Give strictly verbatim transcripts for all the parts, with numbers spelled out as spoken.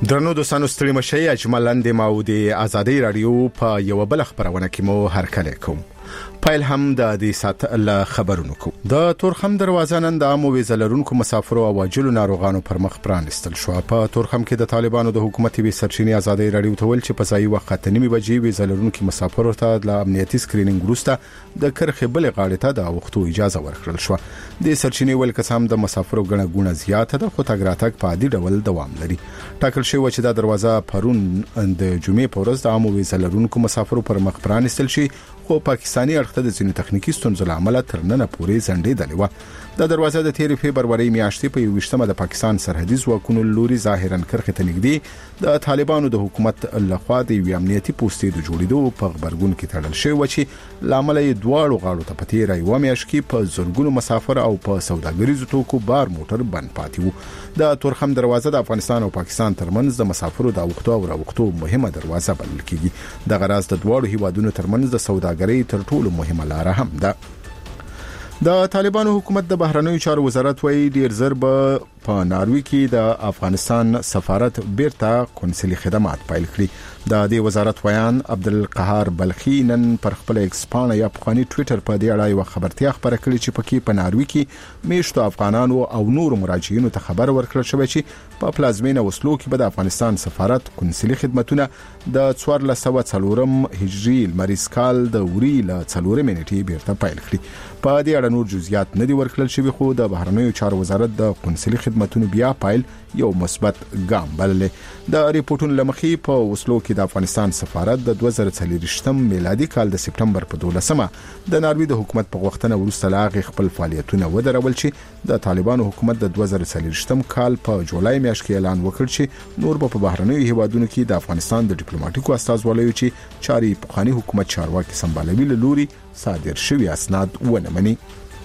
درنو دوستانو ستړي مشي اجمل د ماودي ازادي رادیو په یو بل خبرونه کې مو هرکله کوم پایل هم د دې سات له خبرونو کو د تورخم دروازه نن د عامو ویزلرونکو مسافرو او واجلو ناروغانو پر مخ پرانستل شو. په تورخم کې د طالبانو د حکومت وی سرچینی ازادي رادیو ته ول چې په ځای وخت نیمه بجې ویزلرونکو مسافرو ته د امنیتي سکرینینګ وروسته د کرخه بل غاړې ته د وختو اجازه ورکړل شو. د سرچینی ول قسم د مسافرو غنه غونه زیاته د خو تګراتک په عادي ډول دوام لري. ټاکل شوی چې د دروازه پرون د جمعې په ورځ د عامو ویزلرونکو مسافرو پر مخ پرانستل شي، خو پاکستانی اړخ ته د ځینو تخنیکی ستونزو لامل تر نن پورې ځنډېدلې و. د دروازه د تیر فبرवरी میاشتې په یوشتمه د پاکستان سرحدي ځواکونو لوري ظاهرا کرخه ته نږدې د طالبانو د حکومت لخوا د یو امنیتي پوسټې د جوړېدو په خبرګون کې تړل شوی و چې لامل یې دواړو غاړو ته پتی رايو میاشت کې په زورګونو مسافر او په سوداګریزو توکو بار موټر بند پاتې وو. د تورخم دروازه د افغانستان او پاکستان ترمنځ د مسافرو د وختو او راوختو مهمه دروازه بلل کیږي. د غراز د دواړو هیوادونو ترمنځ د سوداګرۍ تر ټولو مهمه لار هم ده. د طالبانو حکومت د بهرنیو چارو وزارت وایي ډیر زر به په ناروی کې د افغانستان سفارت بیرته قونسلي خدمات پیل کړي. د دې وزارت ویان عبدالقهار بلخی نن پر خپل ایکس پاڼه یا پخوانی ټوئیټر په دې اړه یو خبرتیا خبره کړې چې پکې په ناروی کې میشتو افغانانو او نور مراجعینو ته خبر ورکړل شوی چې په پلازمینه وسلو کې به د افغانستان سفارت قونسلي خدماتونه د څوارلس سوه څلورم هجري لمریز کال د وري له څلورم نیټې بیرته پیل کړي. په دې اړه نور جزئیات نه دي ورکړل شوی، خو د بهرنیو چارو وزارت د قونسلي خدماتونو بیا پیل یو مثبت ګام بللې. د ریپورتونو لمخې په وسلو کې د افغانستان سفارت د دوه زره څلوېښتم میلادي کال د سپټمبر په دولسمه د ناروی د حکومت په وختونه وروسته لاغ خپل فعالیتونه ودرول چې د طالبانو حکومت د دوه زره څلوېښتم کال په جولای میاشت کې اعلان وکړ چې نور په بهرنیو هیوادونو کې د افغانستان د ډیپلوماټیکو استازولیو چې چاري پخوانی حکومت چارواکي سمبالوي له لوري صادر شوی اسناد ونه مني.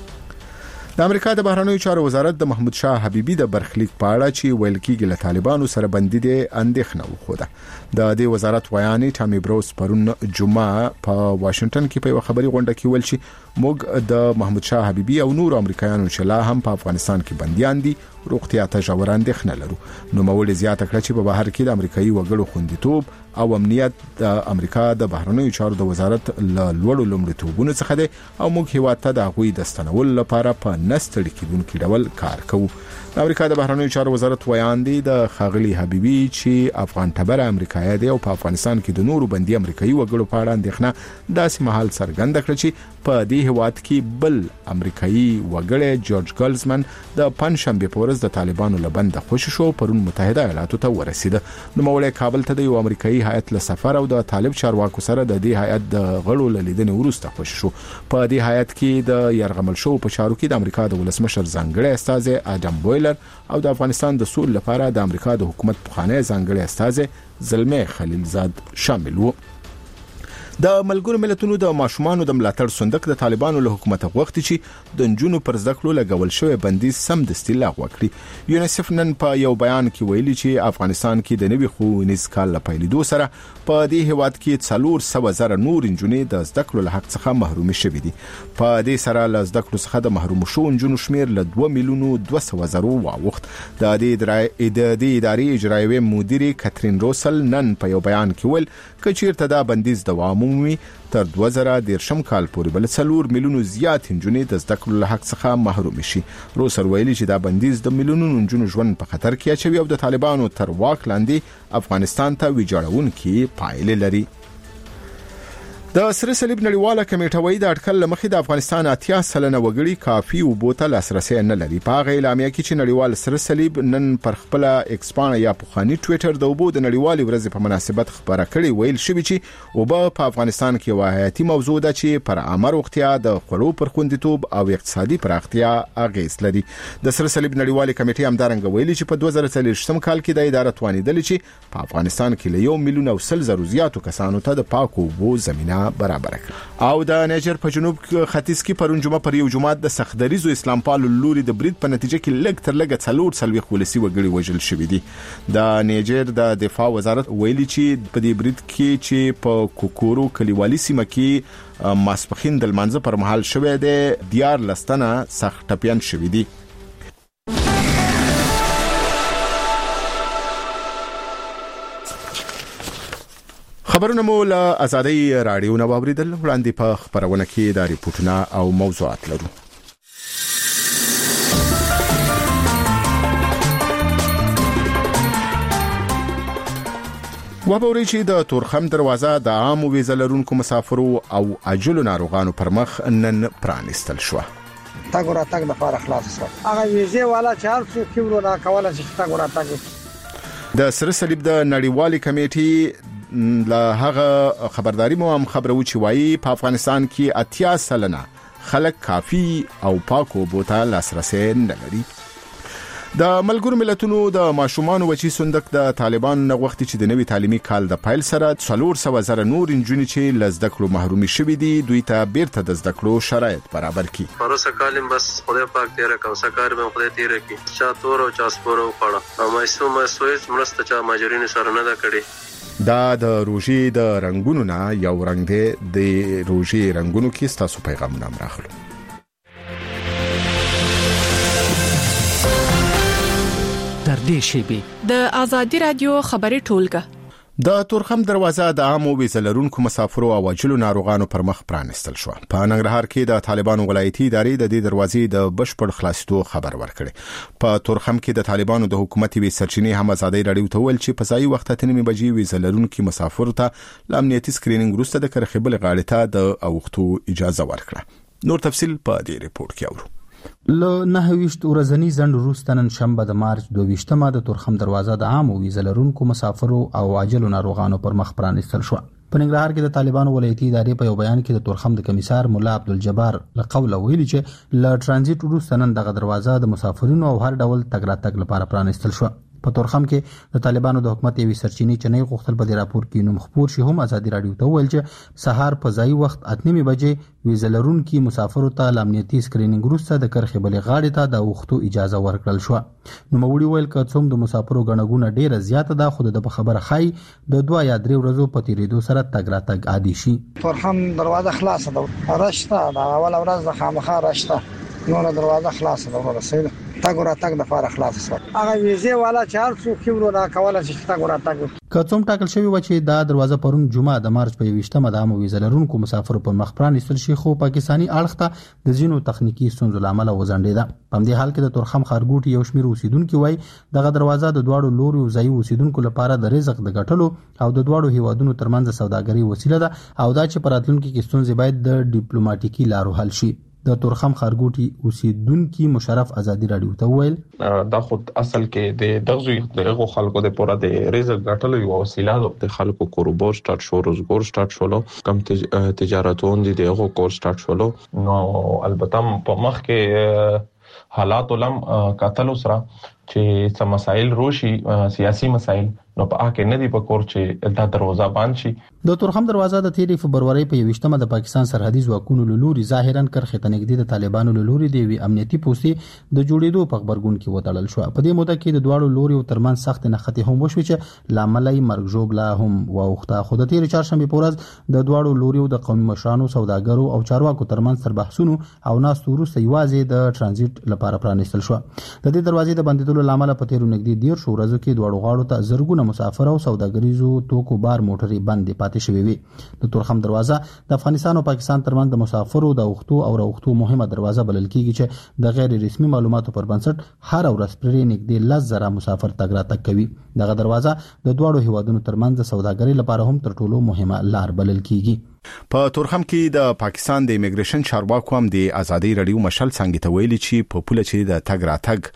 د امریکا د بهرنیو چارو وزارت د محمود شاه حبیبي د برخلیک په اړه چې ویل کېږي له طالبانو سره بندي دي اندېښنه وخوده. د دې وزارت ویانې ټامي بروس پرون جمعه په واشنگټن کې په خبري غونډه کې ویل چې موږ د محمود شاه حبیبي او نور امریکایانو چې لا هم په افغانستان کې بنديان دي روغتیا ته ژور اندېښنه لرو. نو مول زیاته کړ چې په بهر کې د امریکایي وګړو خوندیتوب او امنیت د امریکا د بهرنیو چارو د وزارت له لوړو لومړیتوبونو څخه دی او موږ هیواد ته د غوي د ستنول لپاره په نستړي کېدونکو ډول کار کوو. د امریکا د بهرنیو چارو وزارت ویان دی د خاغلی حبیبي چې افغان تبر امریکایي دی او په افغانستان کې د نورو بندي امریکایي وګړو په اړه اندېښنه داسې محل څرګند کړ چې په دې هواد کې بل امریکایي وګړی جورج ګلزمن د پنځشنبه په ورځ د طالبانو لبند خوشی شو پرون متحده ایالاتو ته ورسید. نو مولای کابل ته د یو امریکایي هیئت له سفر او د طالب چارواکو سره د دې هیئت د غړو لیدنې وروسته خوشی شو. په دې هیئت کې د يرغمل شو په چارو کې د امریکا د ولسمشر ځانګړي استاذ ادم بویلر او د افغانستان د سول لپاره د امریکا د حکومت پخوانی ځانګړي استاذ زلمه خلیلزاد شامل وو. د ملګرو ملتونو د ماشومانو د ملاتړ صندوق د طالبانو له حکومت غوښتي چې د نجونو پر زده کړو لګول شوی بندیز سم دستي لغوه کړي. یونیسف نن په یو بیان کې ویلي چې افغانستان کې د نوي ښوونیز کال په پیلېدو سره په دې هیواد کې څلور سوه زره نور نجونې د زده کړو له حق څخه محروم شوي دي. په دې سره له زده کړو څخه د محروم شو نجونو شمیر له دوه میلیونو دوه سوه زره واوښت. د دې ادارې اجرایوي مدیره کاترین روسل نن په یو بیان کې ویل کچیرته دا بندیز دوام ومومي تر دوه زره دیرشم کال پورې بل څلور میلیونو زیات نجونې د زده کړو له حق څخه محروم شي. روسل ویلي چې دا بندیز د میلیونونو نجونو ژوند په خطر کې اچوي او د طالبانو تر واک لاندې افغانستان ته ویجاړونکي پایلې لري. د سره صلیب نړیواله کمیټه وایي د اټکل لمخې د افغانستان اتیا سلنه وګړي کافي او بوته لاسرسي نه لري. په هغه اعلامیه کې چې نړیوال سره صلیب نن پر خپل ایکس پاڼه یا پخوانی ټوئیټر د اوبو د نړیوالې ورځې په مناسبت خبره کړې ویل شوی چې اوبه په افغانستان کې واحدي موضوع ده چې پر عامه روغتیا د خوړو پر خوندیتوب او اقتصادي پراختیا اغیز لري. د سره صلیب نړیوالې کمیټې همدارنګه ویلي چې په دوه زره څلوېښتم کال کې د اداره توانیدل چې په افغانستان کې له یو میلیون او سل زرو زیاتو کسانو ته د پاکو اوبو زمينه برابر کړ. او د نیجر په جنوب ختیځ کې پرون جمعه پر یو جماعت د سختدریزو اسلام پالو لوري د برید په نتیجه کې لږ تر لږه څلور څلوېښت ولسي وګړي وژل شوي دي. د نیجر د دفاع وزارت ویلي چې په دې برید کې چې په کوکورو کلیوالي سیمه کې ماسپخین د لمانځه پر مهال شوی دی دیار لستنه سخت ټپيان شوي دي. خبرونه مو له آزادۍ رادیو نه واوریدل. وړاندې په خبرونه کې د ریپورتونه او موضوعات لرو. وبوري چې د تورخم دروازه د عام ویزه لرونکو مسافرو او عاجلو ناروغانو پر مخ نن پرانستل شو. تاګ را تاګ د فار خلاص شو. هغه ویزه والا چار څو کیورو را کوله چې تاګ را تاګ د سره صلیب د نړیوالي کمیټې له هغه خبرداري مو هم خبرو چې وایي په افغانستان کې اتیا سلنه خلک کافي او پاکو بوته لاسرسي نه لري. د ملګرو ملتونو د ماشومان وچی صندوق د طالبان نغوښتي چې د نوي تعلیمي کال د پایل سره څلور سوه زره نور انجونې چې لزده کړو محرومي شوي دي دوی ته بیرته د زده کړو شرایط برابر کړي. پروسه کالم بس خدای پاک تیر کا وسکار به خدای تیر کی چا تور او چا سپورو پړه او مېسو مېسوې مرسته چا ماجرین سره نه دا کړي. دا د روژې د رنگونو نه یو رنگ دی. د روژې رنگونو کې ستاسو پیغامونه راخلو. در دې شیبه د آزادي رادیو خبري ټولګه د تورخم دروازه د عام ویزه لرونکو مسافرو او عاجلو ناروغانو پر مخ پرانستل شو. په ننګرهار کې د طالبانو ولایتي ادارې د دې دروازې د بشپړ خلاصېدو خبر ورکړي. په تورخم کې د طالبانو د حکومت وی سرچینې هم آزادۍ رادیو ته ویل چې په ځای وخت ته نیمه بجې ویزه لرونکو مسافرو ته امنیتي سکرینینګ وروسته د کرخبل غاړې ته د اوختو اجازه ورکړه. نور تفصيل په دې ریپورت کې اورو. له نهه ویشت ورځنی ځنډ وروسته نن شنبه د مارچ دوه ویشتمه د تورخم دروازه د عام ویزه لرونکو مسافرو او عاجلو ناروغانو پر مخ پرانستل شو. په ننګرهار کې د طالبانو ولایتي ادارې په یو بیان کې د تورخم د کمیسار مولا عبدالجبار له قوله ویلي چې له ترانزیت وروسته نن دغه دروازه د مسافرینو او هر ډول تګ راتګ لپاره پرانستل شو. په تورخم کې د طالبانو د حکومت یوې سرچینې چې نه غوښتل په دې راپور کې نوم خبر شي هم آزادي رادیو ته ویل چې سهار په ځای وخت اته نیمه بجې ویزه لرونکو مسافرو ته امنیتي سکرینینګ وروسته د کرخې بلې غاړې ته د اوختو اجازه ورکړل شو. نو موړي ویل که څوم د مسافرو غنګونه ډیره زیاته ده خو د خبره خای د دوه یا درې ورځې په تیریدو سره تګ راتګ عادي شي. تورخم دروازه خلاصه ده راشته دا اول ورځ د خامخا راشته نو دروازه خلاصه ده ورسېده تاګ را تاګ د فار خلاص شو. هغه ویزه والا چار څو کیورو را کوله چې تاګ را تاګ که څوم ټاکل شوی و چې دا دروازه پرون جمعه د مارچ په یوویشتمه د عام ویزه لرونکو مسافرو پر مخ پرانستل شي خو پاکستانی اړخ ته د ځینو تخنیکی ستونزو لامل وزنډیده. په دې حال کې د تورخم خارګوټي یو شمیر اوسیدونکو وای دغه دروازه د دواړو لوري او ځای اوسیدونکو لپاره د رزق د ګټلو او د دواړو هیوادونو ترمنځ سوداګري وسیله ده او دا چې پراتلونکو کې ستونزې باید د ډیپلوماټیکي لارو حل شي. د تورخم خارګوټي اوسیدونکو مشرف آزادي رادیو ته ویل دا خود اصل کې د دغه دغه خلکو د پوره د رزق ګټلو یو وسیله ده. د خلکو کاروبار سٹارټ شو روزګار سٹارټ شولو کم تجارتون دي دغه کور سٹارټ شولو. نو البته په مخ کې حالات ولم قاتل سره چې سم مسائل روشي سیاسي مسائل نو په اکه نه دی په کور چې دا دروازه بند شي. د تورخم دروازه د تیری فبرवरी په یوویشتمه د پاکستان سرحدي ځواکونو له لوري ظاهرا کرخه ته نږدې د طالبانو له لوري دی امنیتي پوسټي د جوړېدو په خبرګون کې وتړل شو. په دې موده کې د دواړو لوري او ترمن سخت نښتې هم وشو چې لاملای مرګ جوړلا هم واوخته. خو د تیر چهارشنبه په ورځ د دواړو لوري او د قومي مشرانو سوداګرو او چارواکو ترمن سر بحثونو او ناس تورسته یوازې د ترانزیت لپاره پرانستل شو. د دې دروازې د بندیدلو لامل په تیر نږدې ډیر شو ورځو کې دواړو غاړو ته زرګونه مسافر او سوداګریزو توکو بار موټرې بندې پاتې شوې وي. د تورخم دروازه د افغانستان او پاکستان ترمنځ د مسافرو د اوختو او راوختو مهمه دروازه بلل کیږي چې د غیر رسمي معلوماتو پر بنسټ هر ورځ پرې نږدې لس زره مسافر تګ راتګ کوي. دغه دروازه د دواړو هیوادونو ترمنځ د سوداګرۍ لپاره هم تر ټولو مهمه لار بلل کیږي. په تورخم کې د پاکستان د ایمیګریشن چارواکو هم د آزادۍ رادیو مشل څنګه ته ویلي چې په پوله چې د تګ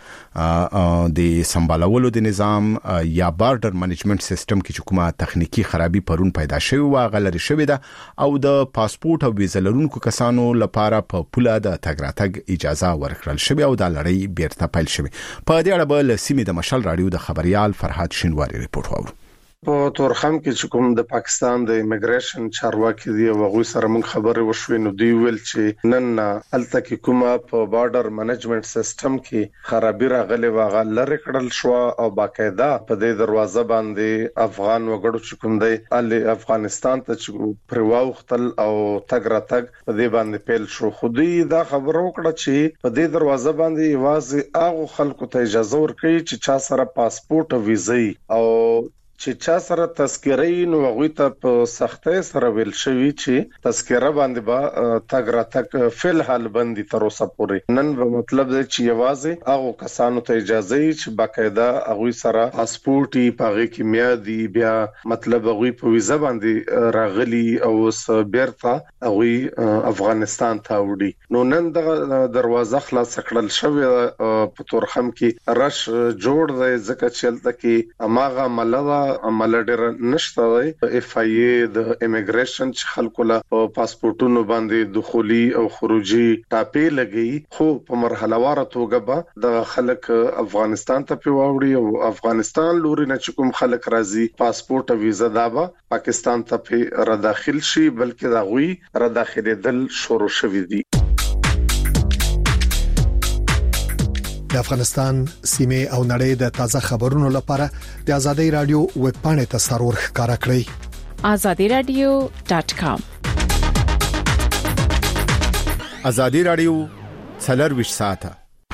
راتګ د سمبالولو د نظام یا بارډر منیجمنت سیستم کې کومه تخنیکی خرابي پرون پیدا شوی و غلري شوی ده او د پاسپورت او ویزه لرونکو کسانو لپاره په پوله د تګ راتګ اجازه ورکړل شوی او د لړۍ بیرته پیل شوی. په دې اړه بل سیمې د مشل رادیو د خبريال فرحات شینواری ریپورت وورو. په تورخم کې چې کوم د پاکستان د ایمیګریشن چارواکي دی وغوي سره موږ خبرې وشوې نو دی ویل چې نن الته کې کومه په بارډر منیجمنت سیستم کې خرابي راغلي واغه لری کړل شو او باقاعده په دې دروازه باندې افغان وګړو چې کوم دی ال افغانستان ته چې پرواوختل او تګ راتګ په دې باندې پیل شو. خو دې دا خبرو کړه چې په دې دروازه باندې واځي هغه خلکو ته اجازه ورکړي چې چا سره پاسپورت او ویزه او چې چا سره تذکرې نو هغه ته په سختۍ سره ویل شوی چې تذکره باندې با تګ را تک فل حال باندې تر اوسه پورې نن به مطلب دی چې یوازې هغه کسانو ته اجازه ای چې باقاعده هغه سره پاسپورتي پاغي کې میادي بیا مطلب هغه په ویزا باندې راغلي او بیرته هغه افغانستان ته وړي نو نن د دروازه خلاص کړل شوې په تورخم کې رش جوړ دی ځکه چې لته کې اماغه ملوا عمل ډېر نشته دی اف ای ای د امیګریشن چې خلکو له پاسپورتونو باندې دخولي او خروجي ټاپې لګي خو په مرحله واره توګه به د خلک افغانستان ته پیوړي او افغانستان لوري نه چې کوم خلک راځي پاسپورت او ویزا دا به پاکستان ته را داخل شي بلکې دا غوي را داخليدل شروع شوي دي د افغانستان سیمه او نړۍ د تازه خبرونو لپاره د ازادي رادیو ویب پاڼې ته سرور ښکارا کړئ azadi radio dot com ازادي رادیو څلور ساعته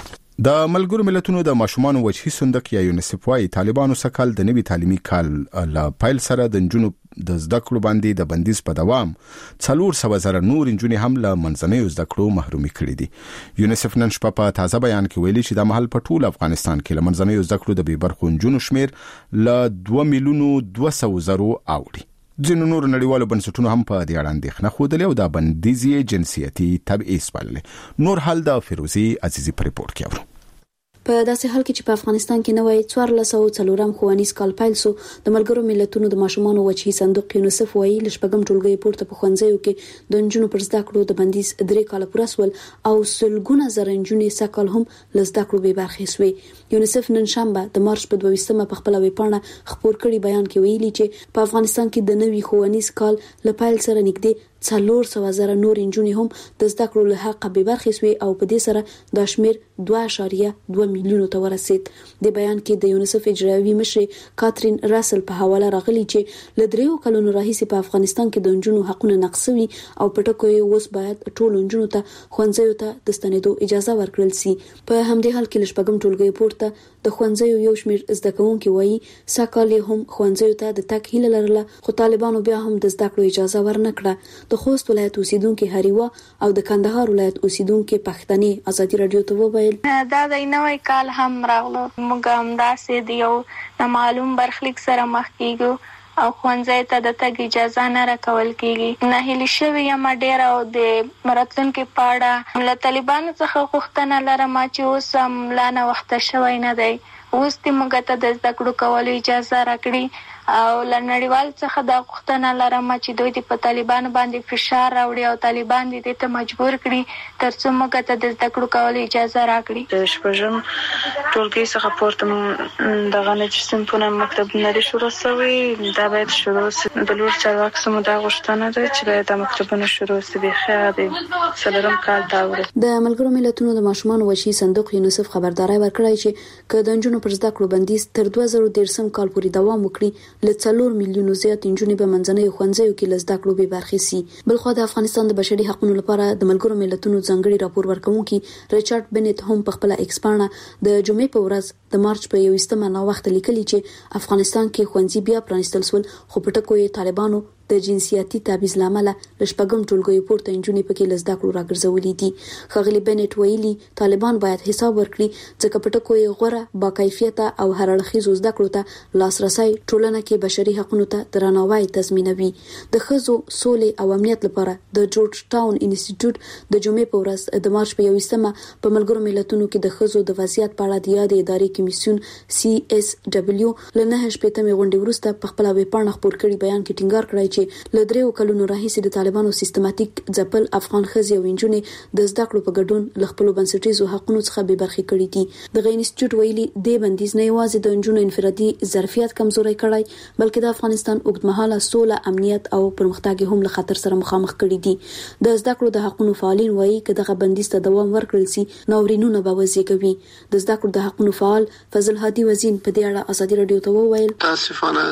د ملګرو ملتونو د ماشومان وجهي صندوق یا یونیسف وايي طالبانو سکهال د نوي تعلیمي کال لا پایل سره د جنوب د زده کړو باندې د بندیز په دوام څلور سوه زره نور انجونې هم له منځنۍ زده کړو محرومي کړې دي یونیسف نن شپه په تازه بیان کې ویلي چې د محل په ټول افغانستان کې له منځنۍ زده کړو د بې برخو انجونو شمیر له دوه میلیونو دوه سوه زره اوړي ځینو نور نړیوالو بنسټونو هم په دې اړه اندېښنه خوده او د بندیزي جنسیتي تبعیض بللې نور حل د فیروزي عزیزي په ریپورت کې اورو په داسې حال کې چې په افغانستان کې نوې څوارلس سوه څلورم ښوونیز کال پیل شو د ملګرو ملتونو د ماشومانو وجهي صندوق یونیسف وايي لشپږم ټولګي پورته په ښوونځیو کې د انجونو پر زده کړو د بندیز درې کال پوره سول او سلګونه زره انجونې سکهال هم له زده کړو بې برخې شوې یونیسف نن شنبه د مارچ په دوه ویشتمه په خپل ویب پاڼه خپور کړي بیان کې ویلي چې په افغانستان کې د نوي ښوونیز کال له پیل سره نږدې څلور سوه زره نور انجونې هم د زده کړو له حقه بې برخې شوې او په دې سره دا شمیر دوه اعشاریه دوه میلیونو ته ورسید د بیان کې د یونیسف اجرایوي مشر کاترین راسل په حواله راغلي چې له دریو کلونو راهیسې په افغانستان کې د انجونو حقونه نقصوي او په ټکو یې اوس باید ټول انجونو ته ښوونځیو ته د ستنېدو اجازه ورکړل شي په همدې حال کې لشپږم ټولګي پورته د ښوونځیو یو شمیر زده کوونکي وایي سکهال هم ښوونځیو ته د تګ هیله لرله خو طالبانو بیا هم د زده کړو اجازه ورنکړه د خوست ولایت اوسیدونکو هریوا او د کندهار ولایت اوسیدونکو پښتني ازادي رادیو ته وویل دا د نوې کال هم راغلو موږ هم داسې دی یو معلوم برخلیک سره مخ کیږو او ښوونځي ته د تګ اجازه نه راکول کیږي نه هلي شوی یم ډیر او د راتلونکي پاړه له طالبانو څخه غوښتنه لرم چې اوس هم لا نه وخت شوی نه دی اوس د موږ ته د زده کړو کولو اجازه راکړي او لنړیوال څخه د غوښتنه لرم چې دوی د په طالبانو باندې فشار راوړي او طالبان دې ته مجبور کړي ترڅو موږ ته د زده کړو کولو اجازه راکړي د شپږم ټولګي څخه پورته دغه نه چې صنفونه مکتبونه لري شروع شوي دا باید شروع شي د لور چارواکو سمو دا غوښتنه ده چې باید د مکتبونو شروع شي بخیر د څلورم کال دا وړي د ملګرو ملتونو د ماشومان وجهي صندوق یونیسف خبرداري ورکړی چې که د انجونو پر زده کړو بندیز تر دوه زره دېرشم کال پورې دوام وکړي له څلور میلیونو زیات انجونې په منځنۍ ښوونځیو کې له زده کړو بې برخې شي بلخو د افغانستان د بشري حقوقو لپاره د ملګرو ملتونو ځانګړي راپور ورکونکي ریچارډ بنت هم په خپل ایکس پاڼه د جمعې په ورځ د مارچ په یوویشتمه نو وخت لیکلي چې افغانستان کې ښوونځي بیا پرانیستل شول خو په ټکو یې طالبانو د جنسیتي تبعیض لامل لشپږم ټولګي پورته انجونې پکې لزده کړو راګرځولې دي خغلی بنت ویلي طالبان باید حساب ورکړي ځکه په ټکو یې غوړه با کیفیت او هر اړخیزو زده کړو ته لاسرسي ټولنه کې بشري حقوقو ته درناوی تضمینوي د ښځو سولې او امنیت لپاره د جورج ټاون انسټیټیوټ د جمعې په ورځ د مارچ په یوویشتمه په ملګرو ملتونو کې د ښځو د وضعیت په اړه د یادې ادارې کمیسیون سی اس دبليو لنه شپږمې غونډې وروسته په خپل ویب پاڼه خپور کړي بیان کې ټینګار کړی چې له دریو کلونو راهیسې د طالبانو سیستماتیک ځپل افغان ښځې او نجونې د زده کړو په ګډون له خپل بنسټیزو حقوقو څخه بې برخې کړي دي د انسټیټیوټ ویلي د بندیز نه یوازې د نجونو انفرادي ظرفیت کمزوري کړای بلکې د افغانستان اوږدمهاله سوله امنیت او پرمختګ هم له خطر سره مخامخ کړي دي د زده کړو د حقوقو فعالین وایي چې دغه بندیز ته دوام ورکړل شي ناورینونه به وزېږوي د زده کړو د حقوقو فعال فضل هادي وزین په دې اړه ازادي رادیو ته وویل تاسفانه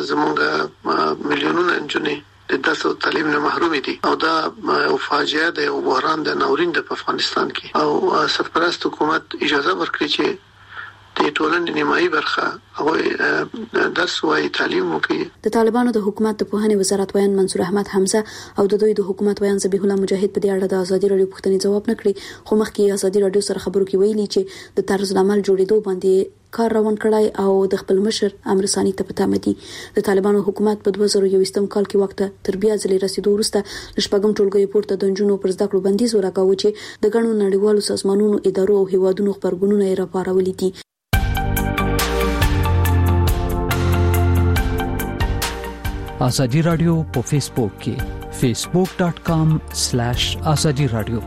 زموږ میلیونونه انجونې د تاسو تعلیم نه محروم دي او دا او فاجعه د یو بحران د ناورین د افغانستان کې او سرپرست حکومت اجازه ورکړي چې د ټولنې نیمایي برخه هغه درس وايي تعلیم وکړي. د طالبانو د حکومت د پوهنې وزارت وایي منصور احمد حمزه او د دوی د حکومت وایي ذبیح الله مجاهد په دې اړه د ازادي رادیو پوښتنې جواب نکړي، خو مخکې ازادي رادیو سره خبرو کې ویلي چې د طرز العمل جوړېدو باندې کار روان کړای او د خپل مشر امر ثاني ته پته مدي. د طالبانو حکومت په دوه زره یوویشتم کال کې وخت تر بیا ځلې رسیدو وروسته شپږم ټولګي پورته د جنونو پر زده کړو بندیز ولګاوه چې د ګڼو نړیوالو سازمانونو ادارو او هیوادونو خبرګونونه یې راپارولي دي. ازادي رادیو په فیسبوک کې facebook dot com slash azadi radio.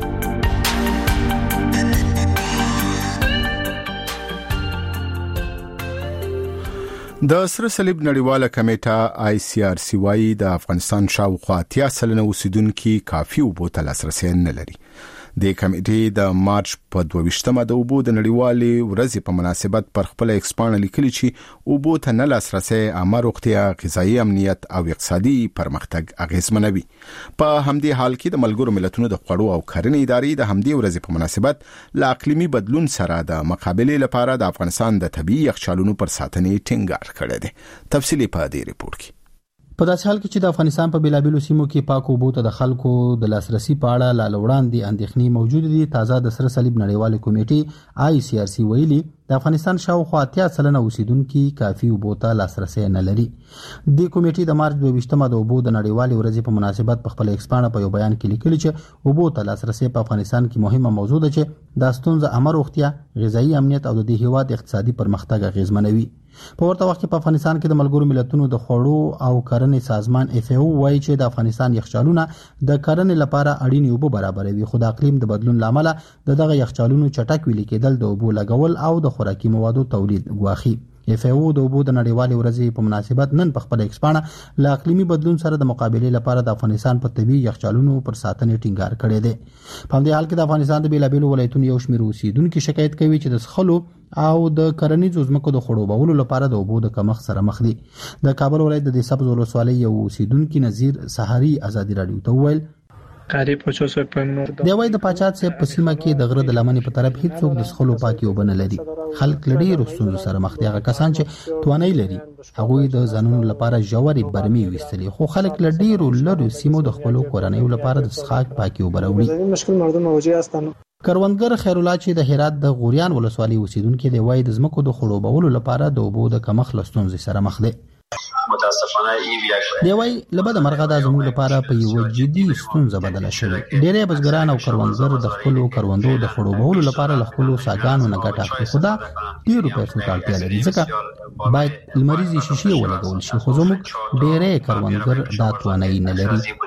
د سره صلیب نړیواله کمیټه آی سی آر سی وايي د افغانستان شاوخوا اتیا سلنه اوسیدونکو کافي اوبو ته لاسرسي نه لري. د کمیټې د مارچ په دوه ویشتمه د اوبو د نړیوالې ورځې په مناسبت پر خپل ایکسپانه لیکلي چې اوبو ته نه لاسرسي عامه روغتیا، غذایي امنیت او اقتصادي پرمختګ اغیزمنوي. په همدې حال کې د ملګرو ملتونو د خوړو او کرنې ادارې د همدې ورځې په مناسبت له اقلیمي بدلون سره د مقابلې لپاره د افغانستان د طبيعي یخچالونو پر ساتنې ټینګار کړی دی. تفصیلی په دې ریپورت کې. په داسې حال کې چې د افغانستان په بیلابیلو سیمو کې پاک اوبو ته د خلکو د لاسرسي په اړه لا لوړاندې اندېښنې موجود دي، تازه د سره صلیب نړیواله کمیټې آی سی آر سی ویلي د افغانستان شاوخوا اتیا سلنه اوسیدونکو کافي اوبو ته لاسرسي نه لري. د کمیټې د مارچ دوه ویشتمه د اوبو د نړیوالې ورځې په مناسبت په خپل ایکسپانه په یو بیان کې لیکلي چې اوبو ته لاسرسي په افغانستان کې مهمه موضوع ده چې د ستونزه عامه روغتیا، غذایي امنیت او د دې هیواد اقتصادي پرمختګ اغیزمنوي. په ورته وخت کې په افغانستان کې د ملګرو ملتونو د خوړو او کرنې سازمان اف ای او وايي چې د افغانستان یخچالونه د کرنې لپاره اړین اوبه برابروي، خو د اقلیم د بدلون لامل د دغه یخچالونو چټک ویلي کېدل د اوبو لګول او د خوراکي موادو تولید ګواخي. اف ای او د اوبو د نړیوالې ورځې په مناسبت نن په خپل ایکسپانه له اقلیمي بدلون سره د مقابلې لپاره د افغانستان په طبي یخچالونو پر ساتنې ټینګار کړی دی. په همدې حال کې د افغانستان د بیلابیلو ولایتونو یو شمېر اوسیدونکو شکایت کوي چې د څښلو او د کرنیزو ځمکو د خړوبولو لپاره د اوبو د کمښت سره مخ دي. د کابل ولایت د سبز ولسوالۍ یو اوسیدونکو نذیر سحری ازادي رادیو ته وویل قریب پچو سو پنو دی وای د پاچات صاحب په سیمه کې د غره د لمنې په طرف هیڅ څوک د څښلو پاکي اوبه نه لري. خلک لړۍ رسول سره مخ دي. هغه کسان چې توانای لري هغه د ځانونو لپاره جوړي برمي وستلي، خو خلک لړۍ رولر سیمو د خپل کورنۍ لپاره د څښاک پاکي اوبه راوړي. مشکل مردم موجي هستن. کروندګر خیر الله چې د هرات د غوریان ولسوالۍ اوسیدونکو دی وای د ځمکو د خړوبولو لپاره د اوبو د کمښت لستونزې سره مخ دي. متاسفانه ای بیا دی وای لبد مرغه د زموږ لپاره په یو جدي ستونزه بدله شوې. ډېرې بزګران او کروندګر د خپل کروندو د خړوبولو لپاره له خپل ساګانو نه ګټه اخلي، خو دا ډېرو پیسو ته اړتیا لري، ځکه باید لمریزي شیشې ولګول شي، خو زموږ ډېرې کروندګر دا توانایي نه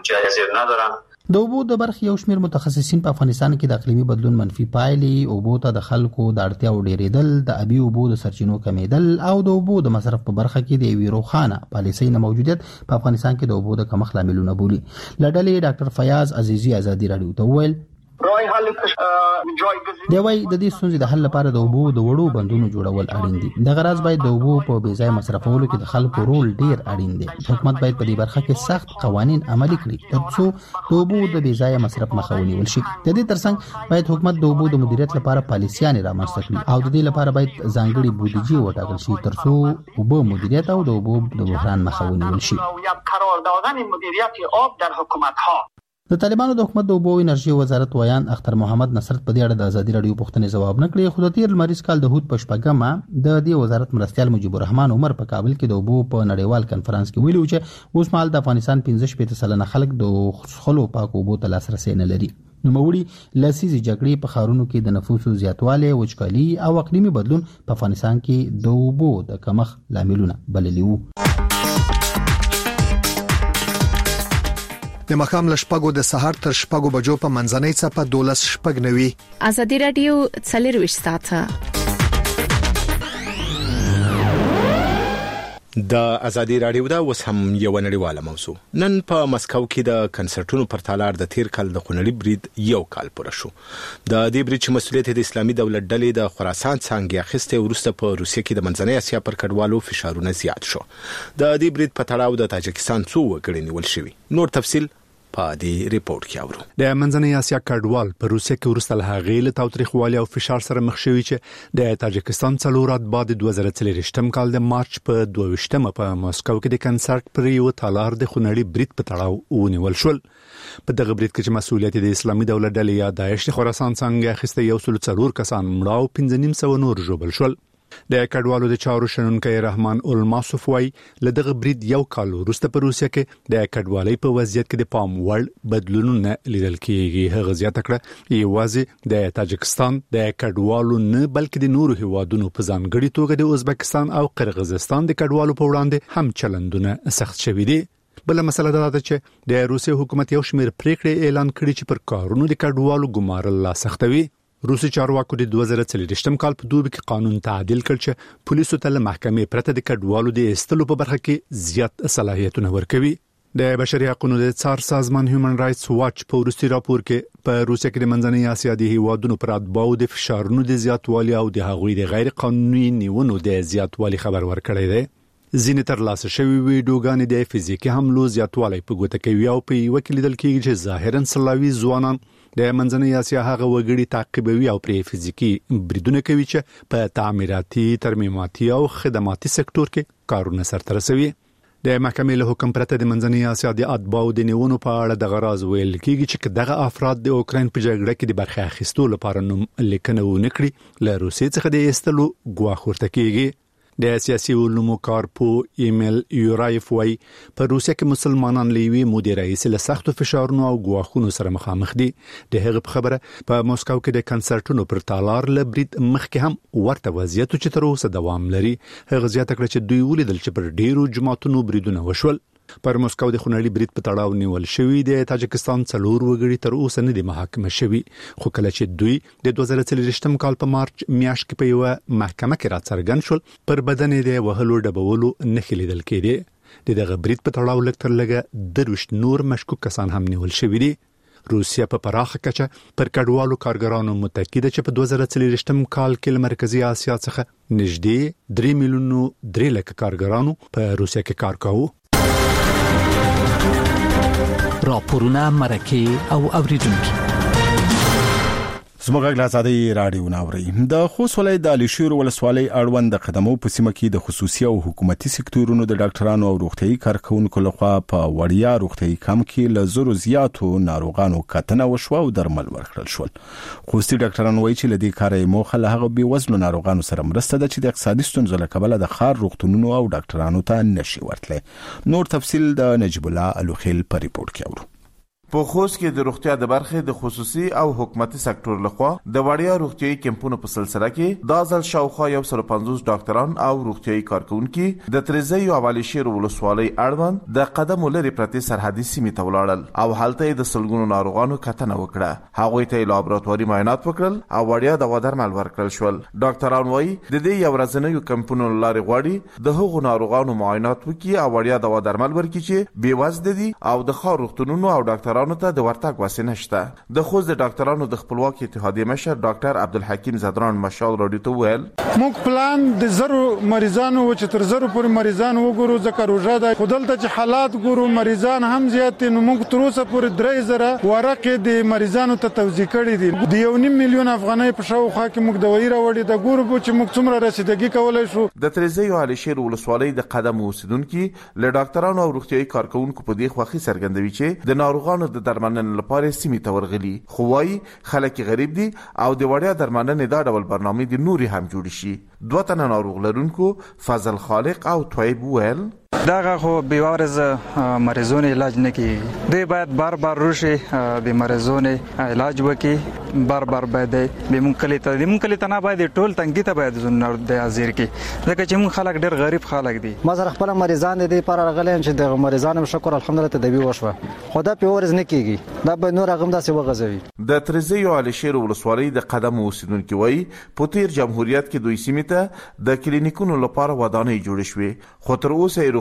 لري. د اوبو د برخې یو شمېر متخصصین په افغانستان کې د اقلیمي بدلون منفي پایلې، اوبو ته د خلکو د اړتیاو ډېرېدل، د ابي اوبو د سرچینو کمیدل او د اوبو د مصرف په برخه کې د یوې روښانه پالیسۍ نه موجودیت په افغانستان کې د اوبو د کمښت لاملونه بولي. له ډلې ډاکټر فیاض عزیزي ازادي رادیو ته وویل دی وای د دې ستونزې د حل لپاره د اوبو د وړو بندونو جوړول اړین دي. د غرض باید د اوبو په بې ځای مصرفولو کې د خلکو رول ډیر اړین دی. حکومت باید په دې برخه کې سخت قوانين عملي کړي ترڅو د اوبو د بې ځای مصرف مخه ونیول شي. د دې ترڅنګ باید حکومت د اوبو د مدیریت لپاره پالیسيان رامنځته کړي او د دې لپاره باید ځانګړي بودیجه وټاکل شي ترڅو اوبو مدیریت او د اوبو د بحران مخه ونیول شي. قراردادن مدیریت آب در حکومت ها. د طالبانو د حکومت د اوبو او انرژي وزارت ویان اختر محمد نصرت په دې اړه د ازادي رادیو پوښتنې ځواب نه کړی، خو د تیر لمریز کال د هوت په شپږمه د دې وزارت مرستيال مجيب الرحمن عمر په کابل کې د اوبو په نړیوال کانفرنس کې ویلي چې اوس مهال د افغانستان پنځه شپږ سلنه خلک د خلکو پاک اوبو ته لاسرسي نه لري. نوموړي لاسیزي جګړې په خارونو کې د نفوسو زیاتوالی، وچکالي او اقلیمي بدلون په افغانستان کې د اوبو د کمښت لاملونه بللي وو. د مخام لشپګو د سحر تر شپګو بجو په منځنۍ څپه دولس شپګ نوي. ازادي رادیو څلور ساعته د ازادي رادیو دا اوس هم یو نړیواله موضوع. نن په مسکو کې د کنسرټونو پر تالار د تیر کال د خونړي برید یو کال پوره شو. د دې برید چې مسؤلیت د اسلامي دولت ډلې د خراسان څنګه اخیسته ورسته په روسیه کې د منځنۍ اسیا پر کډوالو فشارونه زیات شو. د دې برید په تړاو د تاجکستان څو وګړي نیول شوی. نور تفصيل په دې ریپورت کې اورو. د منځنۍ اسیا کډوال په روسیه کې ورسته له غیله تاوتریخوالي او فشار سره مخ شوی چې د تاجکستان څلورات بعد دوه زره څلور کال د مارچ په دوه ویشتمه په ماسکو کې د کنسرت پر یو تالار د خونړي برید په تړاو ونیول شول. په دغه برید کې چې مسؤلیت د اسلامي دولت ډلې یا داعش خراسان څنګه اخیسته یو سل څلور کسان مړه او پنځه نیم سوه نور ژوبل شول. د کډوالو د چارو شنونکي رحمان الماسوف وای لدغه برید یو کال وروسته په روسیه کې د کډوالۍ په وضعیت کې د پام وړ بدلونونه لیدل کیږي. هغه زیاته کړه یوازې د تاجکستان د کډوالو نه بلکې د نورو هیوادونو په ځانګړي توګه د ازبکستان او قرغیزستان د کډوالو په وړاندې هم چلندونه سخت شوي دي. بل مسله دا ده چې د روسیې حکومت یو شمېر پریکړې اعلان کړي چې پر کارونو د کډوالو ګمارل لا سختوي. روسي چارواکو د دوه زره څلور کال په دوبي کې قانون تعدیل کړ چې پولیسو ته له محکمې پرته د کډوالو د ایستلو په برخه کې زیات صلاحیتونه ورکوي. د بشري حقوقو د څار سازمان هیومن رائټس واچ په وروستي راپور کې په روسیه کې د منځنۍ اسیا د هیوادونو پر اتباعو د فشارونو د زیاتوالي او د هغوی د غیر قانوني نیونو د زیاتوالي خبر ورکړی دی. ځینې ترلاسه شوي ویډیوګانې د فزیکي حملو زیاتوالی په ګوته کوي او په یوه کې لیدل کېږي چې ظاهراً سلاوي ځوانان د منځنۍ اسیا هغه وګړي تعقیبوي او پرې فزیکي بریدونه کوي چې په تعمیراتي، ترمیماتي او خدماتي سکتور کې کارونه سرته رسوي. د محکمې له حکم پرته د منځنۍ اسیا د اتباعو د نیونو په اړه د غراز ویل کېږي چې دغه افراد د اوکراین په جګړه کې د برخه اخیستو لپاره نوم لیکنه ونکړي له روسیې څخه د ایستلو ګواښ ورته کېږي. د سیاسي علومو کارپو ایمیل یورایف وای په روسیه کې مسلمانان لیوي مدیر رئیس له سختو فشارونو او ګواښونو سره مخامخ دي. د هغه په خبره په ماسکو کې د کنسرټونو پر تالار له برید مخکې هم ورته وضعیت چې تر اوسه دوام لري. هغه زیاته کړه چې دوی ولیدل چې پر ډیرو جماعتونو بریدونه وشول. پر ماسکو د خونړي برید په تړاو نیول شوی د تاجکستان څلور وګړي تر اوسه نه دي محاکمه شوي، خو کله چې دوی د دوه زره څلور کال په مارچ میاشت کې په یو محکمه کې راڅرګند شول پر بدن د وهلو ډبولو نښې لیدل کېدې. د دغه برید په تړاو لږ تر لږه درویشت نور مشکوک کسان هم نیول شوي دي. روسیه په پراخه کچه پر کډوالو کارګرانو متکی ده چې په دوه زره څلور کال کې له مرکزی اسیا څخه نږدې درې میلیونو درې لکه کارګرانو په روسیه کې کار کاوه. راپورونه مرکه او اوریدونکو زموږ غږ آزادي رادیو ناوري. د خوست ولایت د علیشیر ولسوالۍ اړوند د قدمو په سیمه کې د خصوصي او حکومتي سکتورونو د ډاکټرانو او روغتيایي کارکونکو لخوا په وړیا روغتيایي کم کې له زرو زیاتو ناروغانو کتنه وشو او درمل ورکړل شول. خوستي ډاکټرانو وایي چې لدې کاري موخه له هغه بي وزن ناروغانو سره مرسته ده چې د اقتصادي ستونزو له کبله د خار روغتونونو او ډاکټرانو ته نشي ورتلي. نور تفصيل د نجيب الله الوخيل په ریپورت کې اورو. په خوست کې د روغتیا د برخې د خصوصي او حکومتي سکتور لخوا د وړیا روغتيایي کمپونو په سلسله کې د ځل شاوخوا یو سل پنځوس ډاکټران او روغتيایي کارکونکو د تریزی او علیشیر ولسوالۍ اړوند د قدم لري پرتې سرحدي سیمې ته ولاړل او هلته د سلګونو ناروغانو کتنه وکړه. هغوی ته لابراتواري معاینات وکړل او وړیا دوا درمل ورکړل شول. ډاکټران وایي د دې یو ورځنیو کمپونو لارې غواړي د هغو ناروغانو معاینات وکړي او وړیا دوا درمل ورکړي چې بې وزن دي او د خار روغتونونو او ډاکټرانو ته د ورتګ وسه نشته. د خوست د ډاکټرانو د خپلواک اتحادیې مشر ډاکټر عبدالحکیم زدران مشال رادیو ته ویل موږ پلان د زرو مریضانو چې تر زرو پورې مریضان وګورو ځکه روزه ده خودلته چې حالات ګورو مریضان هم زیات نو موږ تر اوسه پورې درې زره ورقې د مریضانو ته توزیع کړې دي. د یو نیم میلیون افغانۍ په شاوخوا کې موږ دوايي راوړې د ګورو چې موږ څومره رسیدګي کولای شو. د تریزی او علیشیر ولسوالۍ د قدم اوسیدونکو له ډاکټرانو او روغتيایي کارکونکو په دې خوخي څرګندوي چې د ناروغانو د درملنې لپاره سیمې ته ورغلي، خو وايي خلک غریب دي او د وړیا درملنې دا ډول برنامه د نوري هم جوړ شي. دوه تنه ناروغ لرونکو فضل خالق او طيب ویل دغه خو بیوارز مریضونو علاج نه کوي. دوی باید بار بار روشي د مریضونو علاج وکړي، بار بار باید به مونږ کلی ته د مونږ کلی ته نه باید ټول تنګي ته باید زنه د حاضر کی ځکه چې مونږ خلک ډېر غریب خلک دي. ما سره خپل مریضان دي پر غلې چې د مریضانو شکر الحمدلله تدبیر وشوه خدا په ورز نه کیږي دا به نور غم داسې وغځوي. د تریزی او علیشیر ولسوالۍ د قدم اوسیدونکو وایي په تیر جمهوریت کې دوی سیمه ته د کلینیکونو لپاره ودانۍ جوړې شوې، خو تر اوسه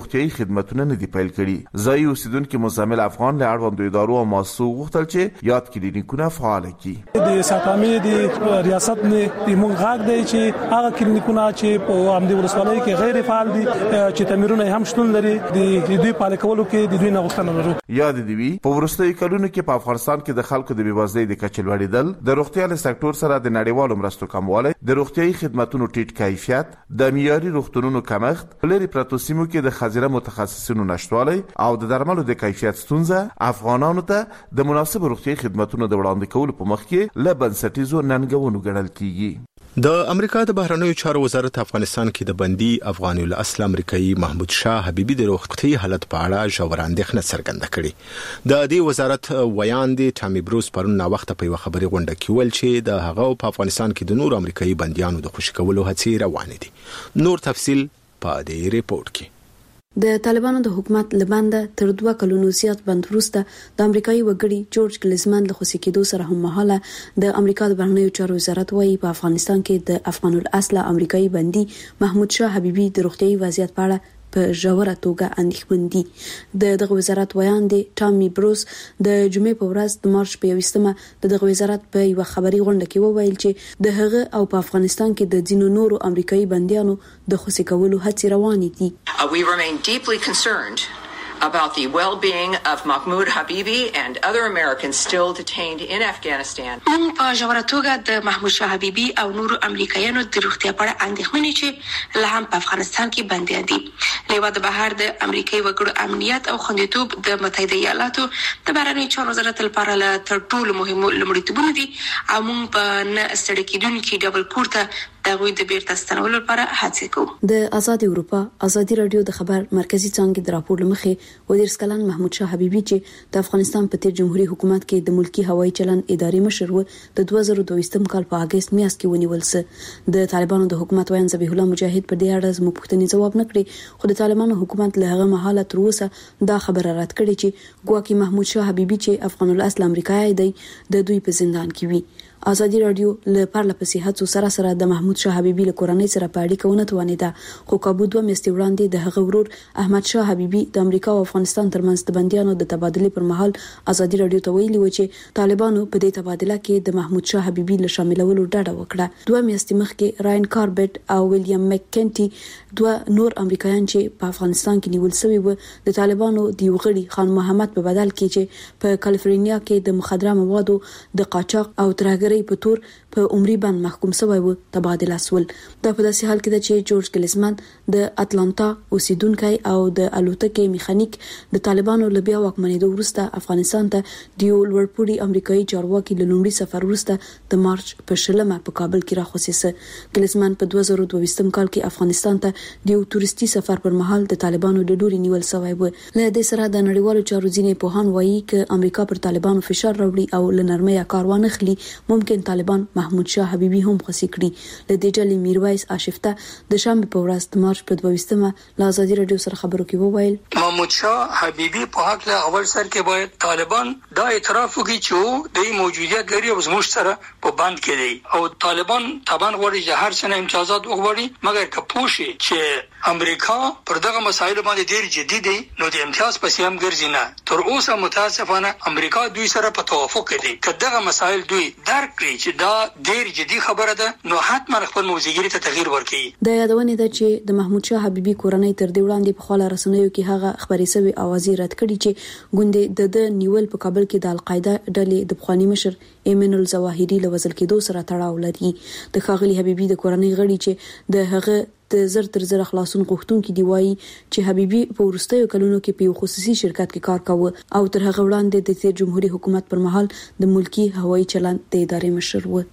روغتيایي خدماتونه نه دي پیل کړي. ځایي اوسیدونکو مزمل افغان له اړوندو ادارو او مؤسسو غوښتل چې یاد کلینیکونه فعال کړي. د ساتامي د ریاست نه د مونږ غاګ دی چې هغه کلینیکونه چې په امدی ولسوالۍ کې غیر فعال دي چې تمرینونه هم شتون لري د دوی پاله کولو کې د دوی نه غوښتنه لرو. یاد دی وی په ورستۍ کلونو کې په افغانستان کې د خلکو د بیوازۍ د کچې لوړېدل، د روغتیا له سکتور سره د نړیوالو مرستو کموالی، د روغتیايي خدماتو ټیټ کیفیت، د معیاري روغتونونو کمښت، لري پرتو سیمو کې د خزیره متخصصینو نشټوالی او د درملو د کیفیت ستونزه افغانانو ته د مناسب روغتیايي خدماتو د وړاندې کولو په مخ کې له بنسټیزو ننګونو ګڼل کیږي. د امریکا د بهرنیو چارو وزارت افغانستان کې د بندي افغاني الاصل امریکایي محمود شاه حبیبي د روغتي حالت په اړه ژور اندېښنه څرګنده کړې. د دې وزارت ویاندې ټامي بروس پرون نا وخت په خبري غونډه کې ویل چې د هغه په افغانستان کې د نور امریکایي بنديانو د خوشی کولو هڅې روانې دي. نور تفصيل په دې ریپورت کې. د طالبانو د حکومت لبنده تر دوه کلونو زیات بند وروسته د امریکایي وګړي جورج ګلیزمن له خوشی کېدو سره هم مهاله د امریکا د بهرنیو چارو وزارت وايي په افغانستان کې د افغان الاصل امریکایي بندي محمود شاه حبیبي د روغتيایي وضعیت په اړه په ژوره توګه اندېښمن دي. د دغه وزارت ویاندې ټامي بروس د جمعې په ورځ د مارچ په یوویشتمه د دغه وزارت په یو خبري غونډه کې وویل چې د هغه او په افغانستان کې د ځینو نورو امریکایي بنديانو د خوشی کولو هڅې روانې دي. Uh, we remain deeply concerned about the well-being of Mahmoud Habibi and other Americans still detained in Afghanistan. موږ په ژوره توګه د محمود شاه حبیبي او نورو امریکایانو د روغتیا په اړه اندېښمن یو چې لا هم په افغانستان کې بنديان دي. له د بهر د امریکایي وګړو امنیت او خوندیتوب د متحده ایالاتو د بهرنیو چارو وزارت لپاره له تر ټولو مهمو لومړیتوبونو دي او موږ په نه ستړي کېدونکي ډول پورته دغوی د بیرته ستنولو لپاره هڅه کوو. د آزاد اروپا آزادي رادیو د خبر مرکزی څانګې د راپور لمخې وزیر سکلان محمود شاه حبیبي چې د افغانستان په تیر جمهوریت حکومت کې د ملکی هوایي چلن اداري مشر و د دوه زره دوه کال په اگست میاشت کې ونیول سه. د طالبانو د حکومت ویان ذبیح الله مجاهد پر دې اړه زموږ پوښتنې جواب نه کړی، خو د طالبانو حکومت له هغه مهاله تر اوسه دا خبره رد کړې چې ګواکې محمود شاه حبیبي چې افغان الاصل امریکایي دی د دوی په زندان کې وي. آزادي رادیو له پرله پسې هڅو سره سره د محمود شاه حبیبي له کورنۍ سره په اړیکه ونه توانیده، خو کابو دوه میاشتې وړاندې د هغه ورور احمد شاه حبیبي د امریکا او افغانستان ترمنځ د بنديانو د تبادلې پر مهال آزادي رادیو ته ویلي و چې طالبانو په دې تبادله کې د محمود شاه حبیبي له شاملولو ډډه وکړه. دوه میاشتې مخکې راین کاربټ او ویلیام مککنټي دوه نور امریکایان چې په افغانستان کې نیول شوي و د طالبانو د یو غړي خان محمد په بدل کې چې په کالیفورنیا کې د مخدره موادو د قاچاق او ترهګرۍ په تور په عمري باندې محکوم شوی و تبادله سول. دا په داسې حال کې ده چې جورج ګلیزمن د اتلانتا اوسیدونکو او د الوتکې میخانیک د طالبانو له بیا واکمنېدو وروسته افغانستان ته د یو لوړپوړي امریکایي چارواکي له لومړي سفر وروسته د مارچ په شلمه په کابل کې راخوسیسه. ګلیزمن په دوه زره دوه کال کې افغانستان ته د یو تورستي سفر پر مهال د طالبانو د ډوري نیول شوی و. له دې سره د نړیوالو چارو ځینې پوهان وایي چې امریکا پر طالبانو فشار راوړي او له نرمۍ کار وانخلي، ممکن طالبان محمود شاه حبیبي هم خوشی کړي. له دې ډلې میرویس آشفته د شنبه په ورځ د مارچ په دوه له آزادي رادیو سره خبرو کې وویل محمود شاه حبیبي په حق له اول سر کې باید طالبان دا اعتراف وکړي چې د موجودیت لري او زموږ سره په بند کې دي او طالبان طبعا غواړي چې هر څه امتیازات وغواړي، مګر که پوښي چې امریکا پر دغه مسایلو باندې ډیر جدي دي نو د امتیاز پسې هم ګرځي نه. تر اوسه متاسفانه امریکا دوی سره په توافق دي چې دغه مسایل دوی درک کړي چې دا ډیر جدي خبره ده نو حتما خپل موزګری ته تغییر ورکړي. د یادونه ده چې د محمود شاه حبیبي کورنۍ تر دې وړاندې په خپل رسنیو کې هغه خبري سوي اوازې رد کړي چې ګوندې د نیول په کابل کې د القاعده ډلې د بخوانی مشر ایمن الزواهری له وزل کېدو سره تړاو لري. د ښاغلي حبیبي د کورنۍ غړي چې د هغه د زر تر زر خلاصون غوښتونکو دی وایي چې حبیبي په ورستیو کلونو کې په خصوصي شرکت کې کار کاوه او تر هغه وړاندې د تیر جمهوریت حکومت پر مهال د ملکی هوایي چلن د ادارې مشر و.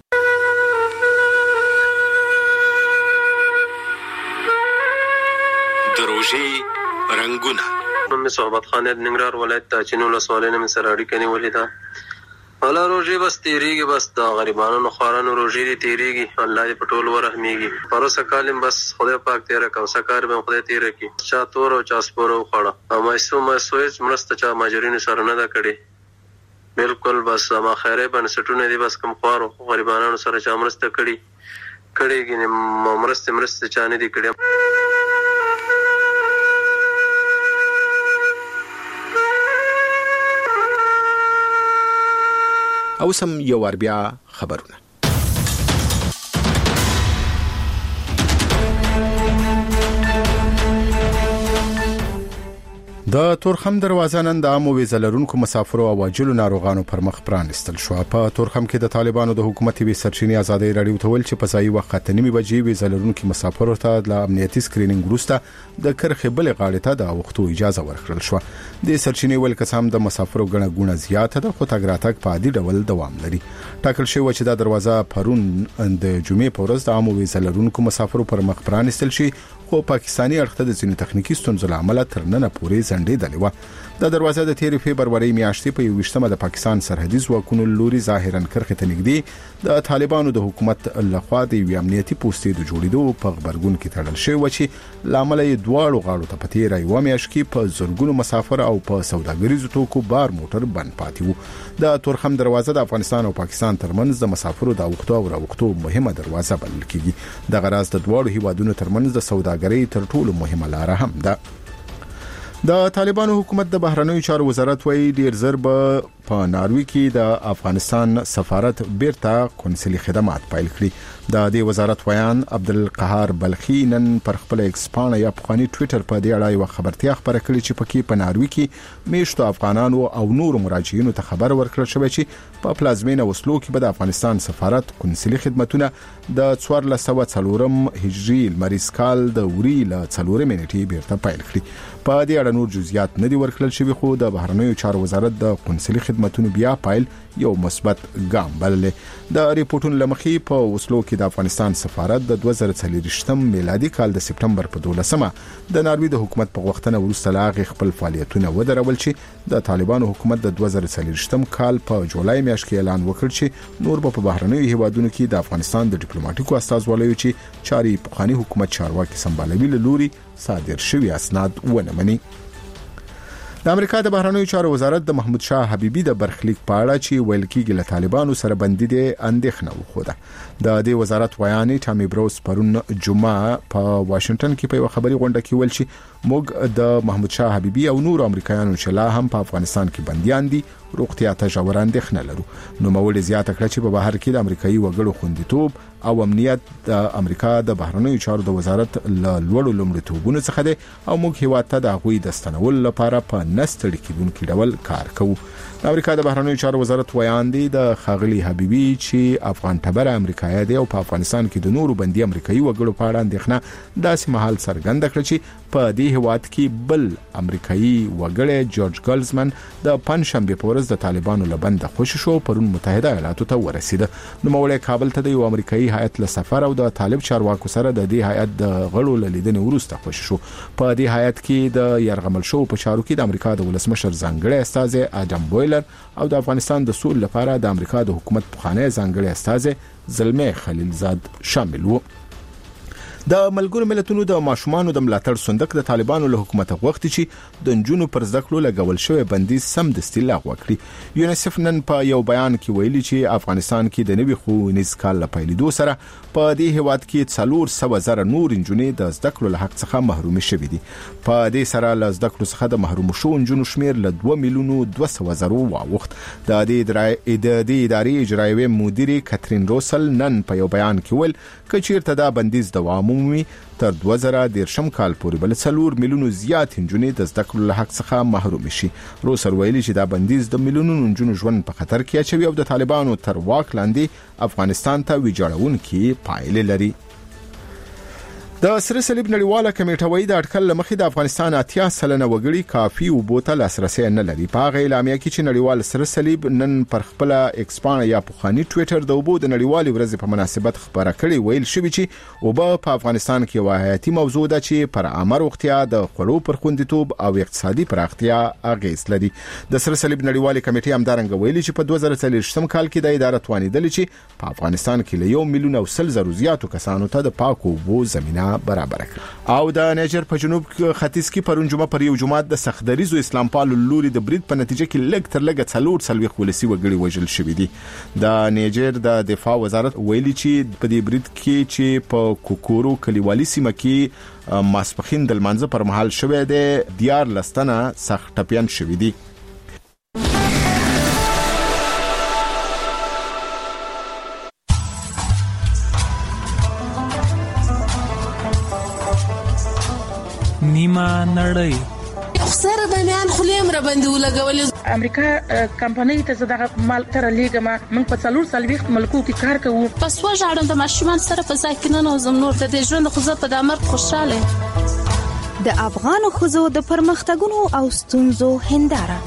دروژې رنگونه نوم صحبت خان د ننګرهار ولایت د چینو لسوالینه من سره اړیکه نیولې ده. الله روزي بس تیریږي، بس د غریبانو خوارانو روزي دي تیریږي، الله دې پټول ورحميږي. پروسه کالم بس خدای پاک تیر کا وسکار به خدای تیر کی چا تور او چا سپورو خړه اما سو ما سوچ مرسته چا ماجرینو سره نه دا کړي. بالکل بس ما خیره بن سټونه دي بس کم خوارو غریبانو سره چا مرسته کړي کړي، ګنې مرسته مرسته چا نه دي کړي. د یادونې ده چې د محمود شاه حبیبي کورنۍ تر دې وړاندې په خپل رسنیو کې هغه خبري سوي اوازې رد کړي چې ګوندې د نیول په کابل کې د القاعده ډلې د بخوانی مشر ایمن الزواهری له وزل کېدو سره تړاو لري. د ښاغلي حبیبي د کورنۍ غړي چې د هغه د زر تر زر خلاصون غوښتونکو دی وایي چې په کالیفورنیا کې د مخدره موادو د قاچاق او ترهګرۍ په تور په عمري باندې محکوم شوی و. او تر هغه وړاندې د تیر جمهوریت حکومت پر مهال د ملکی هوایي چلن د ادارې مشر و. او سم یو ور بیا خبرونه. د تورخم دروازه نن د عامو ویزه لرونکو مسافرو او واجلو ناروغانو پر مخ پرانستل شو. په تورخم کې د طالبانو د حکومت وی سرچینې ازادي رادیو ته ول چې په ځای وخت نیمه بجې ویزه لرونکو مسافرو ته د امنیتي سکرینینګ وروسته د کرخې بلې غاړې ته د وختو اجازه ورکړل شو. د سرچینې ول قسم د مسافرو غنه غونه زیاته ده، خو تګ راتګ په عادي ډول دوام لري. ټاکل شوی چې د دروازه پرون د جمعې په ورځ د عامو ویزه لرونکو مسافرو پر مخ پرانستل شي، خو پاکستانی اړخ ته د ځینو تخنیکی ستونزو لامل تر نن پورې ځنډېدلې و. د دروازه د تیر فبرवरी میاشتې په یوشتمه د پاکستان سرحدي ځواکونو لوري ظاهرا کرخه ته نږدې د طالبانو د حکومت لخوا د یو امنیتي پوسټې د جوړېدو په خبرګون کې تړل شوی و چې لامل یې دواړو غاړو ته پتی راي و میاش کې په زورګونو مسافر او په سوداګریزو توکو بار موټر بند پاتې وو. د تورخم دروازه د افغانستان او پاکستان ترمنځ د مسافرو د وختو او راوختو مهمه دروازه بلل کیږي. د غراز د دواړو هیوادونو ترمنځ د سوداګرۍ تر ټولو مهمه لار هم ده. د طالبانو حکومت د بهرنیو چارو وزارت وایي ډیر زر به په ناروی کې د افغانستان سفارت بیرته قونسلي خدمات پیل کړي. د دې وزارت ویان عبدالقهار بلخی نن پر خپل ایکس پاڼه یا پخوانی ټوئیټر په دې اړه یو خبرتیا خبره کړې چې پکې په ناروی کې میشتو افغانانو او نور مراجعینو ته خبر ورکړل شوی چې په پلازمینه وسلو کې به د افغانستان سفارت قونسلي خدماتونه د څوارلس سوه څلورم هجري لمریز کال د وري له څلورمې نیټې بیرته پیل کړي. په دې اړه نور جزئیات نه دي ورکړل شوی، خو د بهرنیو چارو وزارت د قونسلي خدماتونو بیا پیل یو مثبت ګام بللې. د ریپورتونو لمخې په وسلو کې د افغانستان سفارت د دوه زره څلوېښتم میلادي کال د سپټمبر په دولسمه د ناروی د حکومت په وختنه وروسته لاغې خپل فعالیتونه ودرول چې د طالبانو حکومت د دوه زره څلوېښتم کال په جولای میاشت کې اعلان وکړ چې نور په بهرنیو هیوادونو کې د افغانستان د ډیپلوماټیکو استازولیو چې چاري پخوانی حکومت چارواکي سمبالوي لوري صادر شوی اسناد ونه مني. د امریکا د بهرنیو چارو وزارت د محمود شاه حبیبي د برخلیک په اړه چې ویل کېږي له طالبانو سره بندي دي اندېښنه وخوده. د دې وزارت ویانې ټامي بروس پرون جمعه په واشنگټن کې په خبري غونډه کې ویل چې موږ د محمود شاه حبیبي او نور امریکایانو چې لا هم په افغانستان کې بنديان دي روغتیا ته ژور اندېښنه لرو. نو مولې زیاته کړه چې په بهر کې د امریکایي وګړو خوندیتوب او امنیت د امریکا د بهرنیو چارو د وزارت له لوړو لومړیتوبونو څخه دی او موږ هیواد ته د هغوی د ستنولو لپاره په نستړي کېدونکي ډول کار کوو. د امریکا د بهرنیو چارو وزارت ویان دی د خاغلی حبیبي چې افغان ټبر امریکایي دی او په افغانستان کې د نورو بندي امریکایي وګړو په اړه اندېښنه داسې مهال څرګنده کړه چې په دې هیواد کې بل امریکایي وګړی جورج ګلزمن د پنځشنبه په ورځ د طالبانو لبند خوشی شو پرون متحده ایالاتو ته ورسید. نو مولې کابل ته د یو امریکایي هیئت له سفر او د طالب چارواکو سره د دې هیئت د غړو لیدنې وروسته خوشی شو. په دې هیئت کې د يرغمل شو په چارو کې د امریکا د ولسمشر ځانګړي استاذ ادم بویلر او د افغانستان د سول لپاره د امریکا د حکومت پخوانی ځانګړي استاذ زلمي خلیلزاد شامل وو. د ملګرو ملتونو د ماشومان د ملاتړ صندوق د طالبانو له حکومت غوښتي چې د نجونو پر زده کړو لګول شوی بندیز سم دستي لغوه کړي. یونیسف نن په یو بیان کې ویلي چې افغانستان کې د نوي ښوونیز کال له پیلېدو سره په دې هیواد کې څلور سوه زره نور نجونې د زده کړو له حق څخه محروم شوي دي. په دې سره له زده کړو څخه د محروم شو نجونو شمیر له دوه میلیونو دوه سوه زره واوښت. د دې ادارې اجرایوي مدیر کاترین روسل نن په یو بیان کې ویل چې چیرته دا بندیز دوام ومومي تر دوه زره دیرشم کال پورې بل څلور میلیونو زیات نجونې د زده کړو له حق څخه محروم شي. روسل ویلي چې دا بندیز د میلیونونو نجونو ژوند په خطر کې اچوي او د طالبانو تر واک لاندې افغانستان ته ویجاړونکي پایلې لري. د سره صلیب نړیواله کمیټه وایي د اټکل لمخې د افغانستان اتیا سلنه وګړي کافي اوبو ته لاسرسي نه لري. په هغه اعلامیه کې چې نړیوال سره صلیب نن پر خپل ایکس پاڼه یا پخوانی ټوئیټر د اوبو د نړیوالې ورځې په مناسبت خبره کړې ویل شوی چې اوبه په افغانستان کې یو حیاتي موضوع ده چې پر عامه روغتیا د خوړو پر خوندیتوب او اقتصادي پراختیا اغیز لري. د سره صلیب نړیوالې کمیټې همدارنګه ویلي چې په دوه زره څلوېښتم کال کې د اداره توانیدل چې په افغانستان کې له یو میلیون او سل زرو زیاتو کسانو ته د پاکو اوبو زمينه برابر کړ. او د نیجر په جنوب ختیځ کې پرون جمعه پر یو جماعت د سختدریزو اسلام پالو لوري د برید په نتیجه کې لږ تر لږه څلور څلوېښت ولسي وګړي وژل شوي دي. د نیجر د دفاع وزارت ویلي چې په دې برید کې چې په کوکورو کلیوالي سیمه کې ماسپخین د لمانځه پر مهال شوی دی دیار لستنه سخت ټپيان شوي دي. نیمه نړۍ سره د میان خلیم را باندې ولګول. امریکا کمپنۍ ته زداغه مال تر لیګما موږ په څلور سلويخت ملکو کې کار کوو. پس وژاړم د ماشومان سره په ځای کې نه نوزم نور د دې ژوند خو زه په دامر خوشاله. د افغان خوځو د پرمختګونو او ستونزو هنداره.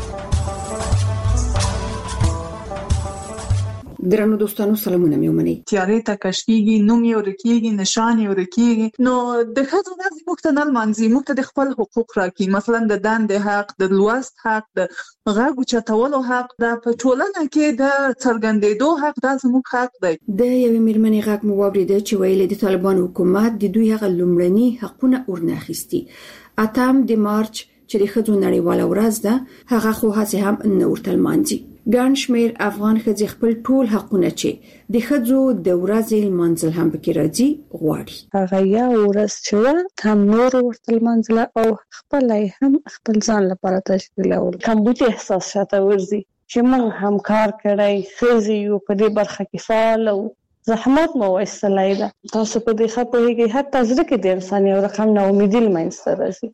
درنو دوستانو سلامونه مې ومني. تیارې ته کشکیږي، نوم یې ورکیږي، نشان یې ورکیږي. نو د ښځو نظم موږ ته نه لمانځي، موږ ته د خپل حقوق راکړي. مثلا د دندې حق، د لوست حق، د غږ اوچتولو حق، د په ټولنه کې د څرګندېدو حق، دا زموږ حق دی. د یوې مېرمنې غږ مو واورېده چې ویلي د طالبان حکومت د دوی هغه لومړني حقونه ورناخیستي. اتم د مارچ چې د ښځو نړیواله ورځ ده، هغه خو هڅه هم نه ورته لمانځي. ګڼ شمېر افغان ښځې خپل ټول حقونه چې د ښځو د ورځې لمانځل هم پکې راځي غواړي. هغه یو ورځ چې هم نور ورته لمانځله او خپل هم خپل ځان لپاره تشکیلول. کمبودي احساس شاته ورځي چې موږ هم کار کړی، ښځې یو په دې برخه کې فعال او زحمت مو وایستلی ده. تاسو په دې ښه پوهېږئ، حتی زړه کې د انسان یو رقم ناامیدي له منځته راځي.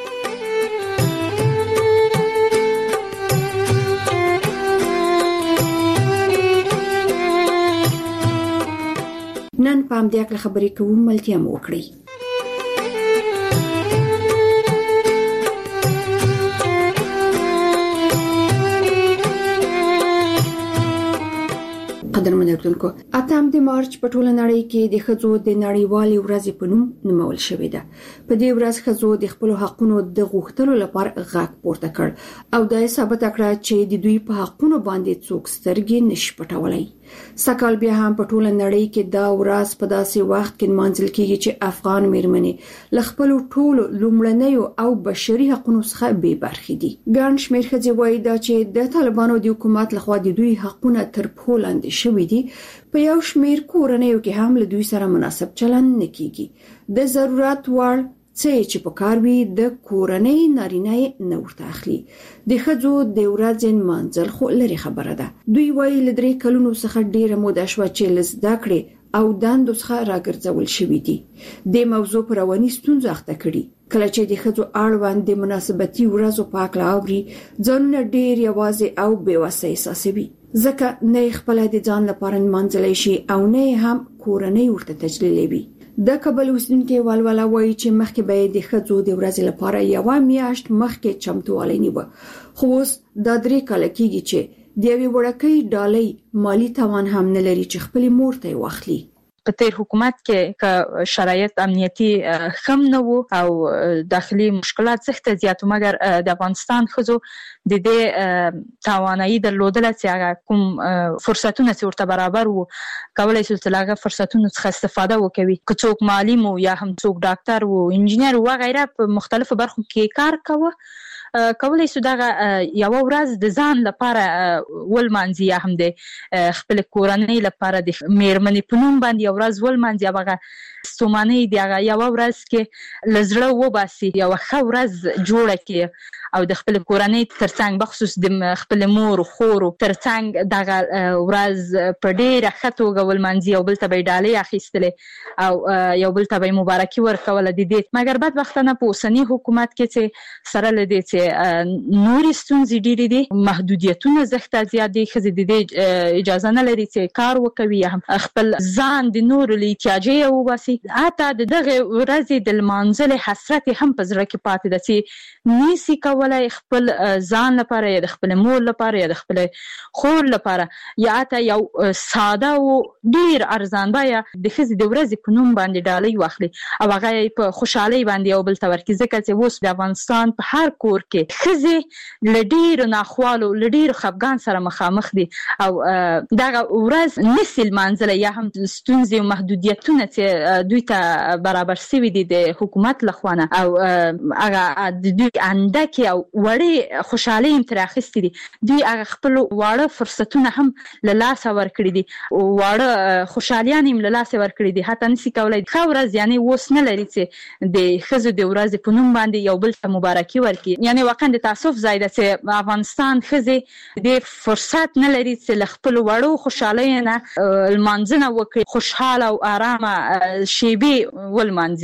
نن په همدې اړه خبرې کوو، ملتیا مو وکړئ. قدرمن اردوونکو، اتم د مارچ په ټوله نړۍ کې د ښځو د نړیوالې ورځې په نوم نومول شوې ده. په دې ورځ ښځو د خپل حقونو د غوښتلو لپاره غږ پورته کړ او دا ثابت کړه چې د دوی په حقونو باندې څوک سترګې نشي پټولای. سکهال بیا هم په ټوله نړۍ کې دا ورځ په داسې وخت کې نمانځل کیږي چې افغان مېرمنې له خپل ټولو لومړنیو او بشري حقونو څخه بې برخې دي. ګڼ شمېر ښځې وایي دا چې د طالبانو د حکومت لخوا د دوی حقونه تر پښو لاندې شوي دي. په یو شمېر کورنیو کې هم له دوی سره مناسب چلند نه کیږي. د ضرورت وړ څه چې په کار وي د کورنۍ نارینه نه ورته اخلي. د ښځو د ورځې نمانځل خو لري خبره ده. دوی وایي له درې کلونو څخه ډیره موده شوه چې له زده کړې او دندو څخه راګرځول شوي دي. د موضوع پر رواني ستونزه اخته کړي. کله چې د ښځو اړوند د مناسبتي ورځو په اړه اوري، ځانونه ډیر یوازې او بې وسه احساسوي. ځکه نه خپل د ځان لپاره نمانځلی شي او نه هم کورنۍ ورته تجلیلوي. د کابل اوسیدونکي والوالا وایي چې مخکې به د ښځو د ورځې لپاره یوه میاشت مخکې چمتووالی نیوه، خو اوس دا درې کاله کېږي چې د یوې وړکۍ ډالۍ مالی توان هم نه لري چې خپلې مور ته یې واخلي. په تیر حکومت کې که شرایط امنیتي خم نه وو او داخلي مشکلات سخت زیات، مګر د افغانستان ښځو د دې توانایي درلودله چې هغه کوم فرصتونه چې ورته برابر وو کولای شي چې هغه فرصتونو څخه استفاده وکړي. که څوک معلم وو یا هم څوک ډاکټر وو، انجینر وو، غیره په مختلفو برخو کې کار کوه، کولای شو دا یو ورځ د ځان لپاره ولمانځي یا هم د خپل کورنۍ لپاره د مېرمنې په نوم باندې یو ورځ ولمانځي. هغه ستومانۍ د هغه یو ورځ کې له زړه وباسي، یو ښه ورځ جوړه کړي او د خپل کورنۍ ترڅنګ بخصوص د خپل مور خور ترڅنګ دغه ورځ په ډیره ښه توګه ولمانځي، یو بل ته به ډالۍ اخیستلې او یو بل ته به مبارکي ورکوله د دې. مګر بدبختانه په اوسني حکومت کې چې سره له دې چې نورې ستونزې ډېرې دي، محدودیتونه زښته زیات دي، ښځې د دې اجازه نه لري چې کار وکوي یا هم خپل ځان د نورو له احتیاجه وباسي. حتی د دغه ورځې د لمانځلې حسرت هم په زړه کې پاتې ده چې نشي کولی خپل ځان لپاره یا د خپل مور لپاره یا د خپل خور لپاره یا حتی یو ساده او ډېر ارزان بیه د ښځې د ورځې په نوم باندې ډالۍ واخلي او هغه په خوشحالۍ باندې یو بل ته ورکړي. ځکه چې اوس د افغانستان په هر کور کې ښځې له ډېرو ناخوالو له ډېرو خفګان سره مخامخ دي او دغه ورځ نشي لمانځلی یا هم ستونزې او محدودیتونه چې دوی ته برابر شوي دي د حکومت لخوا نه او هغه د دوی اندکې او وړې خوشحالۍ هم ترې اخیستې دي. دوی هغه خپل واړه فرصتونه هم له لاسه ورکړي دي، واړه خوشحالیان هم له لاسه ورکړي دي. حتی نشي کولی ښه ورځ یعنې اوس نه لري چې د ښځو د ورځې په نوم باندې یو بل ته مبارکي ورکړي. یعنې واقعا د تاسف ځای ده چې افغانستان ښځې د فرصت نه لري چې له خپلو وړو خوشحالیو نه لمانځنه وکړي، خوشحاله او آرامه شیبې ولمانځي.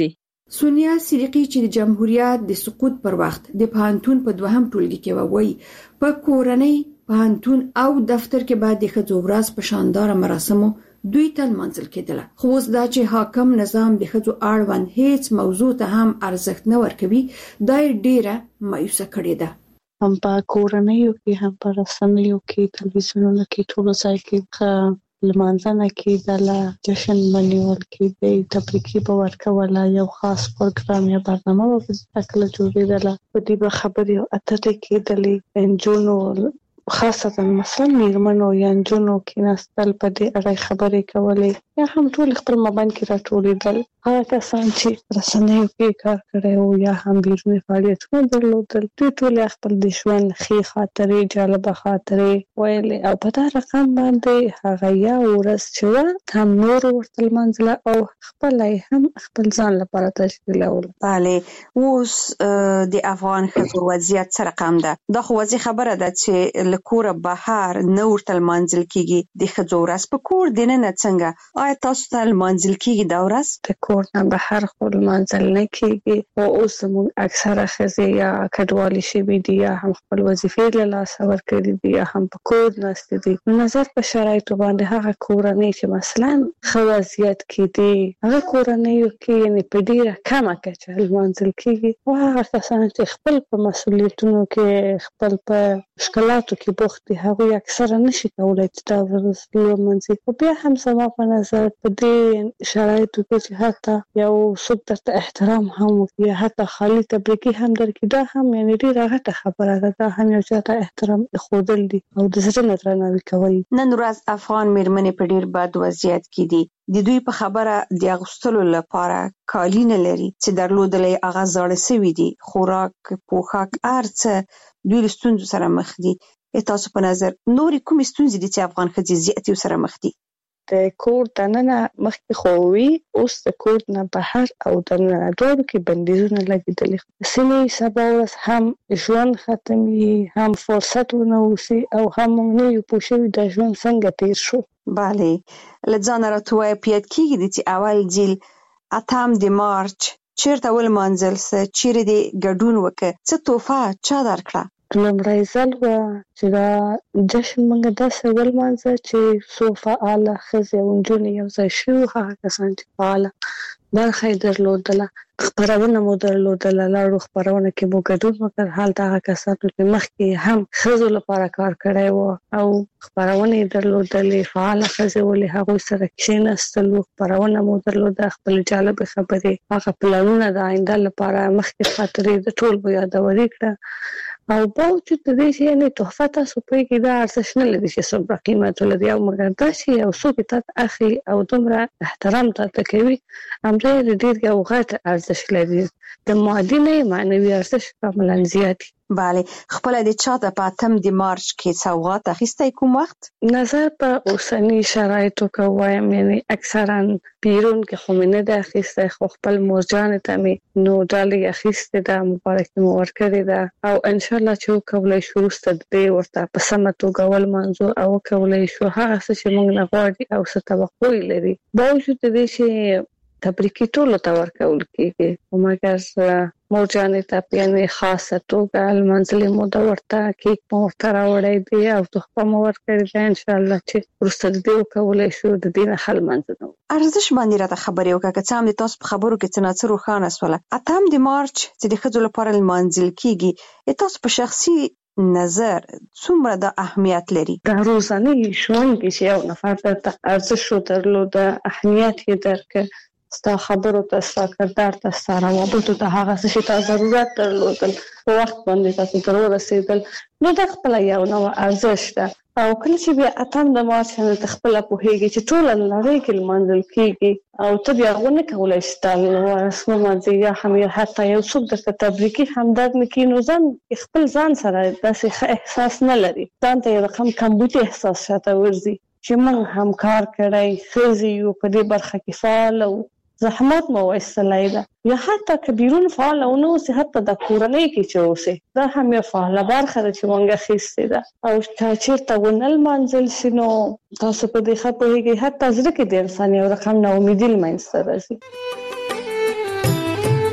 سونیا صدیقی چې د جمهوریت د سقوط پر وخت د پوهنتون په دوهم ټولګي کې ووي په کورنۍ پوهنتون او دفتر کې بعد د ښځو ورځ په شاندار مراسمو دوی ته منځل کېدله. خو اوس دا چې حاکم نظام د ښځو اړوند هیڅ موضوع ته هم ارزښت نه ورکوي دا ډیره مایوسه کړې ده. هم په کورنۍ کې هم په رسنیو کې تلویزیونونو کې ټول ځای کې لمانځنه کې د جشن منیول کې د تبریکي په ورکوله یو خاص پروګرام یا برنامه په شکل جوړېدله. په دې به خبرې او اترې کېدلې انجونو خاصه مثلا میرمنو یا انجونو کې نستل په دې اړه خبرې کولې یا هم ټول خپل مبان کې راټولېدل. هغه کسان چې رسنیو کې کار کړی او یا هم بیرونی فعالیتونه درلودل دوی ټول خپل د ژوند ښې خاطرې جالبه خاطرې ویلې او په دا رقم باندې هغه یا ورځ چې وه هم نور ورته لمانځله او خپل هم خپل ځان لپاره تشکیلول. بله اوس د افغان ښځو وضعیت څه رقم ده؟ دا خو واضح خبره ده چې له کوره بهر نه ورته لمانځل کېږي. د ښځو ورځ په کور دننه څنګه آیا تاسو ته لمانځل کېږي دا ورځ؟ کور نه بهر خو لمانځل نه کېږي او اوس زموږ اکثره ښځې یا کډوالې شوي دي یا هم خپل وظیفې له لاسه ورکړي دي یا هم په کور ناستې دي. نظر په شرایطو باندې هغه کورنۍ چې مثلا ښه وضعیت کې دي هغه کورنیو کې یعنې په ډېره کمه کچه لمانځل کېږي او هغه کسان چې خپل په مسؤلیتونو کې خپل په مشکلاتو کې بوخت دي هغوی اکثره نشي کولی چې دا ورځ لمانځي. خو بیا هم زما په نظر په دې شرایطو کې چې حتی یو څوک درته احترام هم وکړي حتی خالي تبریکي هم درکړي دا هم یعنې ډېره غټه خبره ده. دا هم یو چاته احترام ښودل دي او د زړه نه درناوي کول. نن ورځ افغان میرمنې په ډېر بد وضعیت کې دي. د دوی په خبره د اغوستلو لپاره کالي نه لري چې درلودل یې هغه زاړه سوي دي. خوراک پوښاک هر څه دوی له ستونزو سره مخ دي. تاسو په نظر نورې کومې ستونزې دي چې افغان ښځې زیاتې ورسره مخ دي؟ د کور دننه مخکې خو وي اوس د کور نه بهر او دننه دواړو کې بندیزونه لګېدلي. ځینې سبا ورځ هم ژوند ختم وي هم فرصت ونه اوسي او هم موږ نه یو پوه شوي دا ژوند څنګه تېر شو. بله له ځانه راته ووایه په یاد کېږي دي چې اول ځل اتم د مارچ چېرته ولمانځل څه چیرې دې ګډون وکړه څه تحفه چا درکړه؟ لومړی ځل وه چې دا جشن موږ داسې ولمانځه چې څو فعاله ښځې او نجونې یو ځای شوي هغه کسان چې فعاله برخه یې درلودله خپرونه مو درلودله لاړو خپرونه کې مو ګډون وکړ. هلته هغه کسانو چې مخکې هم ښځو لپاره کار کړی و او خپرونه یې درلودلې فعاله ښځې ولې هغوی سره کښېنستلو خپرونه مو درلوده خپل جالبې خبرې هغه پلانونه د آینده لپاره مخکې خاطرې د ټول به یادوري کړه او باوجود د دې چې یعنې تحفه تاسو پوهېږئ دا ارزښت نه لري چې څومره قیمت ولري او مګر دا چې یو څوک یې تا ته اخلي او دومره احترام تا ته کوي همدا یې ډېر یو غټ ارزښت لري. د مادي نه معنوي ارزښت کاملا زیات. بله خپله د چاته په اتم د مارچ کې سوغات اخیستی کوم وخت؟ نظر په اوسني شرایطو که وایم یعنې اکثرا بیرون کې خو مې نه ده اخیستی خو خپل مورجانې ته مې نو ډالۍ اخیستې ده مبارکي مې ورکړې ده او انشاءالله چې وکولی شو وروسته د دې ورته په سمه توګه ولمانځو او وکولی شو هغه څه چې موږ نه غواړي او څه توقع یې لري باوجود د دې چې تبریکي ټولو ته ورکول کېږي خو مګر مورجانې ته په یعنې خاصه توګه لمانځلې مو ده ورته کیک مو ورته راوړی دی او تحفه مو ورکړې ده انشاءالله چې وروسته د دې وکولی شو د دې نه ښه لمانځنه وکړو. ارزښت باندې راته خبرې وکړه که څه هم د تاسو په خبرو کې څه نه څه روښانه شوله. اتم د مارچ چې د ښځو لپاره لمانځل کېږي د تاسو په شخصي نظر څومره د اهمیت لري؟ د ورځني ژوند کې چې یو نفر درته ارزښت درلوده اهمیت یې درکړه ستا خبرو ته ستا کردار ته ستا روابطو ته هغه څه چې تا ضرورت درلودل په وخت باندې تاسو ته ورسېدل نو دا خپله یو نوع ارزښت ده او کله چې بیا اتم د مارچ باندې ته خپله پوهېږي چې ټوله نړۍ کې لمانځل کېږي او ته بیا هغه نه کولی شي ستا ورځ ومانځې یا هم حتی یو څوک درته تبریکي همدرد نه کړي نو ځان خپل ځان سره داسې ښه احساس نه لري ځان ته یو رقم کمبودي احساس شاته ورځي چې موږ هم کار کړی ښځې یو په دې برخه کې فعاله وو زحمت مو وایستلی ده یا حتی که بیرون فعاله ونه اوسې حتی د کورنۍ کې چې اوسې دا هم یو فعاله برخه ده چې موږ اخیستې ده او که چېرته ونه لمانځل شي نو تاسو په دې ښه پوهېږئ حتی زړه کې د انسان یو رقم ناامیدي له منځته راځي.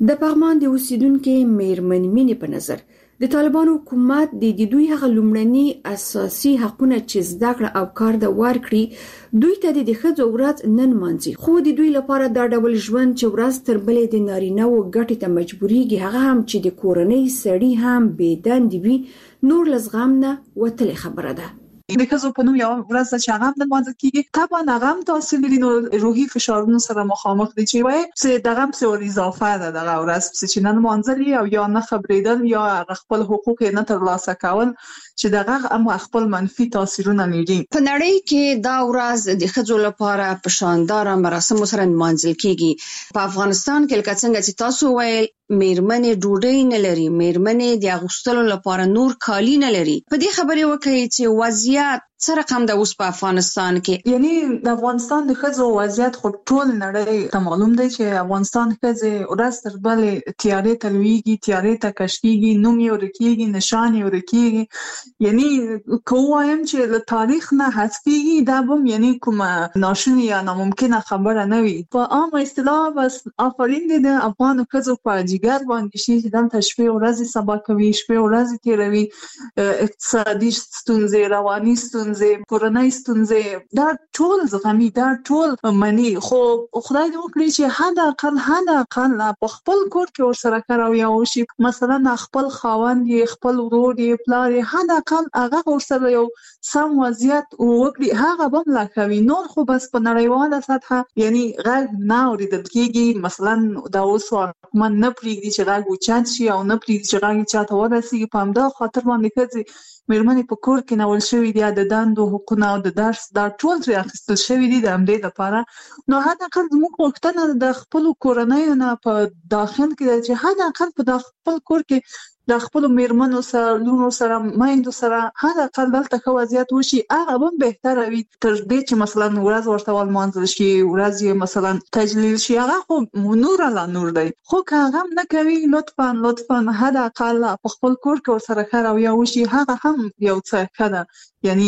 د پغمان د اوسیدونکو میرمن مینې په نظر د طالبانو حکومت د دوی هغه لومړني اساسي حقونه چې زده کړه او کار د ورکړي دوی ته د ښځو ورځ نن مانځي، خو د دوی لپاره دا ډول ژوند چې ورځ تر بلې د نارینه و ګټې ته مجبورېږي، هغه هم چې د کورنۍ سړي هم بې دندې وي، نور له زغم نه وتلې خبره ده. د ښځو په نوم یو ورځ چې هغه هم نمانځل کېږي، طبعا هغه هم تاثیر لري، نو روحي فشارونو سره مخامخ دي چې وایي چې دغه هم څه اضافه ده دغه ورځ چې نه نمانځل او یا نه خبرېدل یا خپل حقوق یې نه ترلاسه کول چې دغه هم خپل منفي تاثیرونه لري. په نړۍ کې دا ورځ د ښځو لپاره په شاندار مراسمو سره نمانځل کېږي. په افغانستان کې لکه څنګه چې تاسو ویل میرمنې ډوډۍ نه لري، میرمنې د اغوستلو لپاره نور کالي نه لري. په دې خبرې وکړئ چې وضعیت څه رقم ده اوس په افغانستان کې؟ یعنی د افغانستان د ښځو وضعیت خو ټول نړۍ ته معلوم دی چې افغانستان ښځې ورځ تر بلې تیارې ته لویږي، تیارې ته کش کېږي، نوم یې ورکېږي، نشان یې ورکېږي. یعنی که ووایم چې له تاریخ نه حذف کېږي دا به یعنی کومه ناشونې یا ناممکنه خبره نه وي. په عامه اصطلاح بس آفرین دی د افغانو ښځو په جګر باندې شي چې دلته شپې ورځې سبا کوي، شپې ورځې تېروي، اقتصادي ستونزې، رواني ستونزې، کورنۍ ستونزې، دا ټول زغمي، دا ټول مني. خو خدای دې وکړي چې حد اقل حد اقل په خپل کور کې ورسره کار او یا وشي، مثلا خپل خاوند یې، خپل ورور یې، پلار یې، حد اقل هغه ورسره یو سم وضعیت وکړي، هغه به ملا کوي. نور خو بس په نړیواله سطحه یعنی غږ نه اورېدل کېږي. مثلا دا اوس حکومت نه پرېږدي چې غږ اوچت شي او نه پرېږدي چې غږ چاته ورسېږي. په همدغه خاطر باندې ښځې میرمنې په کور کې نول شوي دي، د دندو حقونه او د درس دا ټول ترې اخیستل شوي دي د همدې لپاره. نو حد اقل زموږ غوښتنه د خپلو کورنیو نه په داخل کې ده چې حد اقل په خپل کور کې د خپلو میرمنو سره، لونو سره، میندو سره حد اقل دلته ښه وضعیت وشي، هغه به بهتره وي تر دې چې مثلا ورځ ورته ولمانځل شي، ورځ یې مثلا تجلیل شي. هغه خو نور علا نور دی، خو که هغه هم نه کوي لطفا لطفا حد اقل په خپل کور کې ورسره ښه رویه وشي، هغه هم یو څه ښه ده، یعنی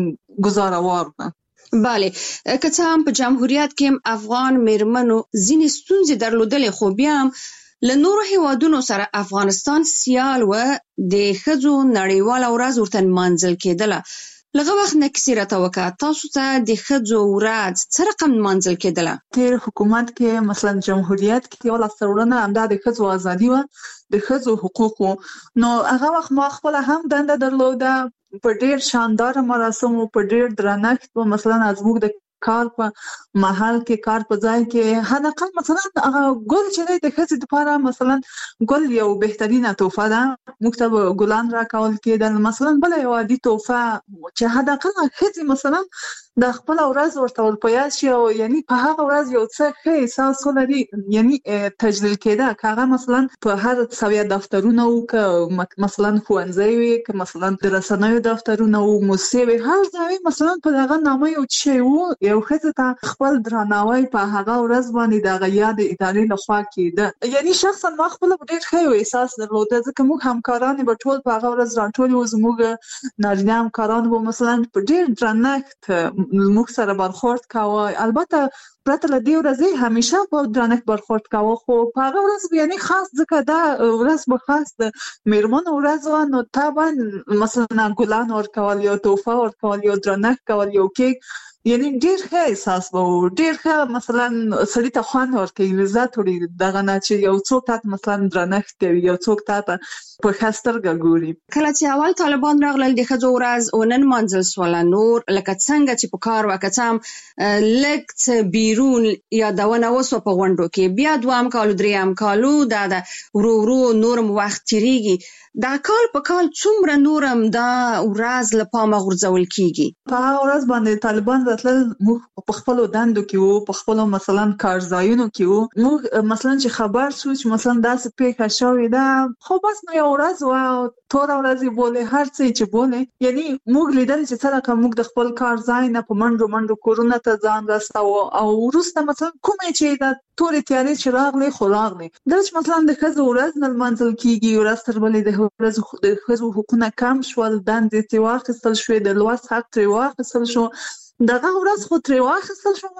ګزاروار ده. بله، که څه هم په جمهوریت کې افغان میرمنو ځینې ستونزې درلودلې، خو بیا هم له نورو هیوادونو سره افغانستان سیال و، د ښځو نړیواله ورځ ورته نمانځل کېدله. لږ وخت نه کیسې راته وکړه، تاسو ته د ښځو ورځ څه رقم نمانځل کېدله؟ تېر حکومت کې مثلا جمهوریت کې یو لاسته راوړنه همدا د ښځو ازادي وه، د ښځو حقوق وو. نو هغه وخت ما خپله هم دنده درلوده، په ډېر شانداره مراسمو، په ډېر درنښت به مثلا زموږ د کار په محل کې، کار په ځای کې حد اقل مثلا هغه ګل چې دی د ښځې لپاره مثلا ګل یو بهترینه تحفه ده، موږ ته به ګلان راکول کېدل. مثلا بله یو عادي تحفه چې حد اقل ښځې مثلا د خپل ورځ ورته ور په یاد شي او یعنی په هغه ورځ یو څه ښه احساس ولري، یعنی تجلیل کېده. که هغه مثلا په هر سویه دفترونه وو، که مثلا ښوونځی وي، که مثلا د رسنیو دفترونه وو، موسسې وي، هر ځای مثلا په دغه نامه یو شی وو، یو ښځې ته خپل درناوی په هغه ورځ باندې د هغه یاد ادارې لخوا کېده. یعنی شخصا ما خپله ډېر ښه یو احساس درلوده، ځکه موږ همکاران به ټول په هغه ورځ راټول وو، زموږ نارینه همکاران به مثلا په ډېر درنښت موږ سره برخورد کاوه. البته پرته له دې ورځې همیشه په درنښت برخورد کاوه، خو په هغه ورځ یعنی خاص ځکه دا ورځ به خاص د میرمنو ورځ وه، نو طبعا مثلا ګلان ورکول، یو تحفه ورکول، یو درنښت کول، یو کیک، یعنی ډېر ښه احساس به و، ډېر ښه مثلا سړي ته خوند ورکوي، لذت وړي دغه نه چې یو څوک تا ته مثلا درنښت کوي، یو څوک تا ته په ښه سترګه ګوري. کله چې اول طالبان راغلل د ښځو ورځ ونه نمانځل سوله، نور لکه څنګه چې په کار وه، که څه هم لږ څه بیرون یادونه وسوه په غونډو کې، بیا دوهم کال درېیم کالو دا د ورو ورو نورم وخت تېرېږي، دا کال په کال څومره نورم دا ورځ له پامه غورځول کېږي؟ په هغه ورځ باندې طالبان راتلل، موږ په خپلو دندو کې وو، په خپلو مثلا کارځایونو کې وو، موږ مثلا چې خبر شو چې مثلا داسې پیښه شوې ده، خو بس نو یو ورځ وه، توره ورځ یې بولې، هر څه یې چې بولې، یعنی موږ لیدل چې څه رقم موږ د خپل کار ځای نه په منډو منډو کورونو ته ځان رساوه، او وروسته مثلا کومې چې د تورې تیارې چې راغلې خو راغلې. دا چې مثلا د ښځو ورځ نه لمانځل کېږي، ورځ تر بلې د د ښځو حقونه کم شول، دندې ترې واخیستل شوې، د لوست حق ترې واخیستل شو، دغه ورځ خو ترې واخیستل شو،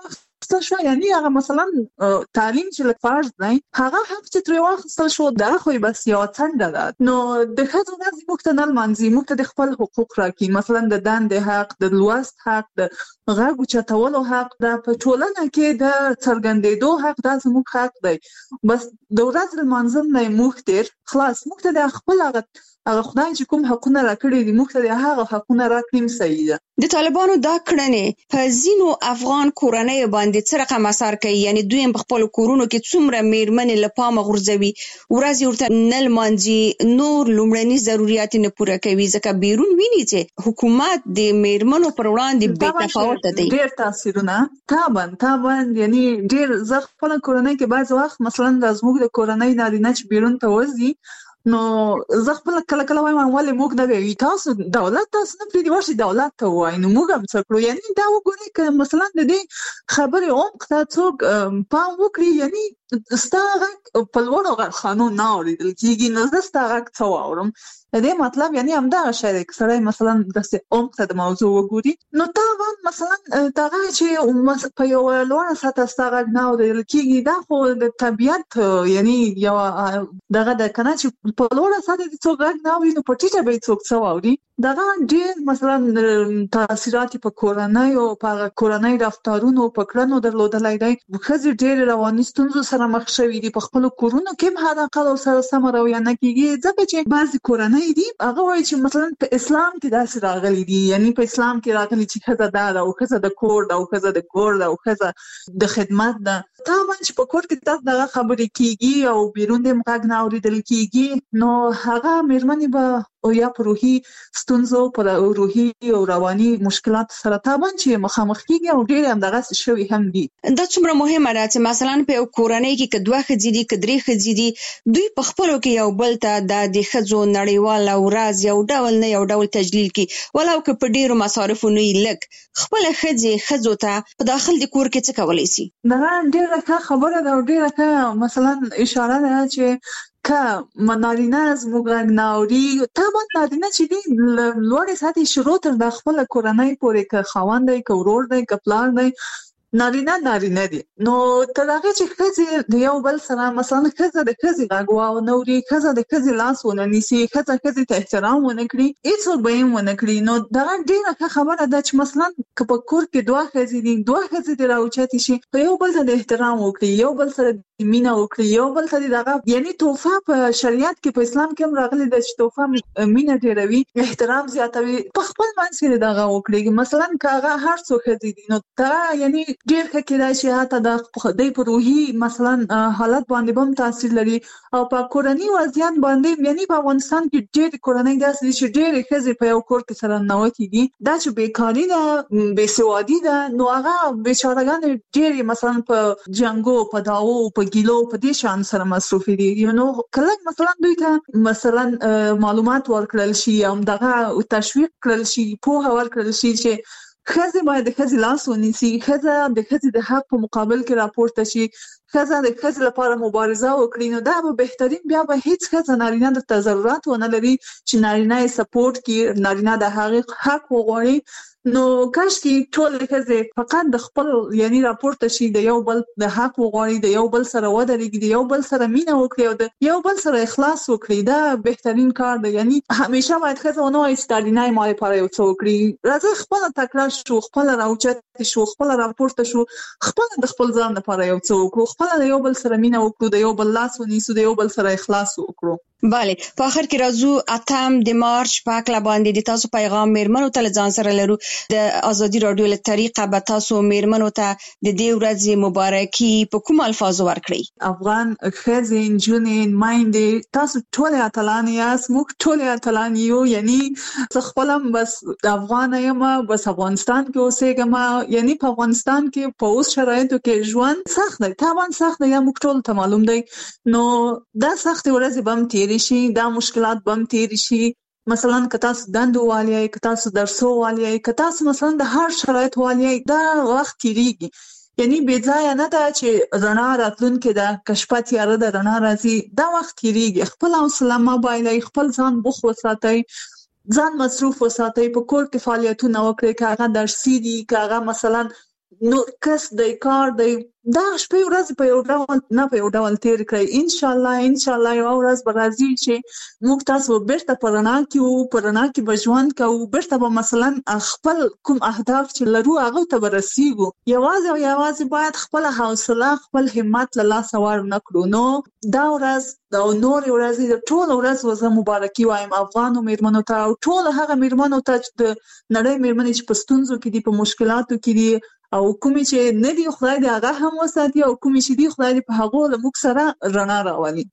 څه شو یعنی هغه مثلا تعلیم چې فرض دی هغه حق چې تر واخیستل شو دا خو بس یو څنډه ده. نو د ښځو د موږ ته نه لمانځي، موږ ته د خپل حقوق راکړي، مثلا د دندې حق، د لوست حق، د غږ اوچتولو حق، د په ټولنه کې د څرګندېدو حق، دا زموږ حق دی. بس د ورځې لمانځل نه موږ تیر خلاص موږ ته د خپل هغه هغه خدای چې کوم حقونه راکړي دي موږ ته د هغه حقونه راکړیم صحیح ده. د طالبانو دا کړنې په ځینو افغان کورنۍ باندې څه رقم اثر کوي؟ یعنی دوی په خپل کورونو کې څومره میرمنې له پامه غورځوي، ورځ ورته نه لمانځي، نور لومړني ضرورت نه پوره کوي، ځکه بیرون ویني چې حکومت د میرمنو پر وړاندې بې تفاوته دی. ډېر تاثیرونه تابن تابن یعنی ډېر زه خپل کورنۍ کې بعض وخت مثلا د زموږ د کورنۍ نارینه چې بیرون ته وځي نو زه خپل کله کله وایم ولې موږ نه وی تاسو دولت تاسو نه پریدي ورشي دولت ته وای نو موږ هم څه کړو. یعنی دا وګورئ که مثلا د دې خبرې عمق ته څوک پام وکړي یعنی ستا غږ په لوړو غرخانو نه اورېدل کېږي نو زه ستا غږ څه واورم. د دې مطلب یعنی همدغه شی دی که سړی مثلا داسې عمق ته د موضوع وګوري نو طبعا مثلا دغه چې په یوه لوړه سطحه ستا غږ نه اورېدل کېږي دا خو د طبیعت یعنی یوه دغه ده که نه چې په لوړه سطحه دې څوک غږ نه اوري نو په ټیټه به یې څوک څه واوري. دغه ډېر مثلا تاثیرات په کورنۍ او په کورنۍ رفتارونو په کړنو درلودلی دی. ښځې ډېرې رواني ستونزو سره مخ شوي دي، په خپلو کورونو کې هم حداقل ورسره سمه رویه نه کېږي ځکه چې بعضې کورنۍ دي هغه وایي چې مثلا په اسلام کې داسې راغلي دي، یعنی په اسلام کې راغلي چې ښځه دا ده او ښځه د کور ده او ښځه د کور ده او ښځه د خدمت ده. طبعا چې په کور کې تاسو دغه خبرې کېږي او بیرون دې هم غږ نه اورېدل کېږي نو هغه مېرمنې به او یا په روحي ستونزو په روحي او رواني مشکلات سره طبعا چې مخامخ کېږي او ډېرې همدغسې شوي هم دي. دا څومره مهمه ده چې مثلا په یو کورنۍ کې که دوه ښځې دي که درې ښځې دي دوی په خپلو کې یو بل ته دا د ښځو نړیواله ورځ یو ډول نه یو ډول تجلیل کړي ولو که په ډېرو مصارفو نه وي لږ خپله ښځې ښځو ته په داخل د کور کې څه کولی شي؟ دغه ډېره ښه خبره ده او ډېره ښه مثلا اشاره ده چې که نارینه زموږ غږ نه اوري طبعا نارینه چې دي لوړې سطحې شروع تر د خپله کورنۍ پورې که خاوند دی که ورور دی که پلار دی نارینه نارینه دي. نو تر هغې چې ښځې د یو بل سره مثلا ښځه د ښځې غږ ونه اوري، ښځه د ښځې لاس ونه نیسي، ښځه ښځې ته احترام ونه کړي، هېڅوک به یې ونه کړي. نو دغه ډېره ښه خبره ده چې مثلا که په کور کې دوه ښځې دي دوه ښځې دې راوچتې شي په یو بل ته د احترام وکړي، یو بل سره مینه وکړي، یو بل ته دغه یعنی تحفه په شریعت کې په اسلام کې هم راغلي ده چې تحفه مینه ډېروي، احترام زیاتوي، په خپل منځ کې دغه وکړي. مثلا که هغه هر څو ښځې دي نو دا یعنی ډېر ښه کېدای شي حتی د دوی په روحي مثلا حالت باندې به هم تاثیر لري او په کورني وضعیت باندې. یعنی په افغانستان کې ډېرې کورنۍ داسې دي چې ډېرې ښځې په یو کور کې سره ننوتې دي، دا چې بېکاري ده بېسوادي ده نو هغه بېچارهګانې ډېرې مثلا په جنګو په دعوو په ګیلو په دې شان سره مصروفې دي. نو کله مثلا دوی ته مثلا معلومات ورکړل شي او دغه تشویق کړل شي، پوهه ورکړل شي چې ښځې باید د ښځې لاس ونیسي، ښځه د ښځې د حق په مقابل کې راپورته شي، ښځه د ښځې لپاره مبارزه وکړي نو دا به بهترین بیا به هیڅ ښځه نارینه درته ضرورت ونه لري چې نارینه یې سپورټ کړي، نارینه د هغې حق وغواړي. نو کاشکې ټولې ښځې فقط د خپل یعنی راپورته شي، د یو بل د حق وغواړي، د یو بل سره ودرېږي، د یو بل سره مینه وکړي او د یو بل سره اخلاص وکړي. دا بهترین کار دی. یعنی همیشه باید ښځه ونه وایي چې نارینه یې ما لپاره یو څه وکړي. راځئ خپله تکړه شو، خپله راوچتې شو، خپله راپورته شو، خپله د خپل ځان لپاره یو څه وکړو، خپله د یو بل سره مینه وکړو، د یو بل لاس ونیسو، د یو بل سره اخلاص وکړو. بله په آخر کې راځو اتم د مارچ په هکله باندې د تاسو پیغام میرمنو ته له ځان سره لرو. د ازادي راډیو له طریقه به تاسو میرمنو ته د دې ورځې مبارکي په کوم الفاظو ورکړئ؟ افغان ښځې، نجونې، میندې تاسو ټولې اتلانې یاست، موږ ټولې اتلانې یو. یعنی زه خپله هم بس افغانه یم، بس افغانستان کې اوسېږم. یعنی په افغانستان کې په اوس شرایطو کې ژوند سخت دی، طبعا سخت دی، یا موږ ټول ته معلوم دی. نو دا سختې ورځې به هم تېرې شي، دا مشکلات به هم تېرې شي. مثلا که تاسو دندو والی یئ، که تاسو درسو والی یئ، که تاسو مثلا د هر شرایط والی یئ، دا وخت تېرېږي. یعنی بې ځایه نه ده چې رڼا راتلونکې ده، که شپه تیاره ده رڼا راځي، دا وخت تېرېږي. خپل حوصله مه بایلئ، خپل ځان بوخت وساتئ، ځان مصروف وساتئ، په کور کې فعالیتونه وکړئ، که هغه درسي دي، که هغه مثلا نور کس د کار د دا شپې ورځ په یو ډول نه په یو ډول تیر کړئ. ان شاء الله ان شاء الله یو ورځ به راځي چې موږ تاسو بیرته په رڼا کې وو، په رڼا کې به ژوند کوو، بیرته به مثلا خپل کوم اهداف چې لرو هغه ته به رسیږو. یوازې او یوازې باید خپل حوصله خپل همت له لاسه ورنه کړو. نو دا ورځ دا نور ورځ د ټول ورځ وزه مبارکي وایم افغانو میرمنو ته او ټول هغه میرمنو ته چې د نړۍ میرمنې چې په ستونزو کې دي، په مشکلاتو کې دي، او کومې چې نه دي خدای دې هغه هم وساتي، او کومې چې دي خدای دې په هغو له موږ سره رڼا راولي.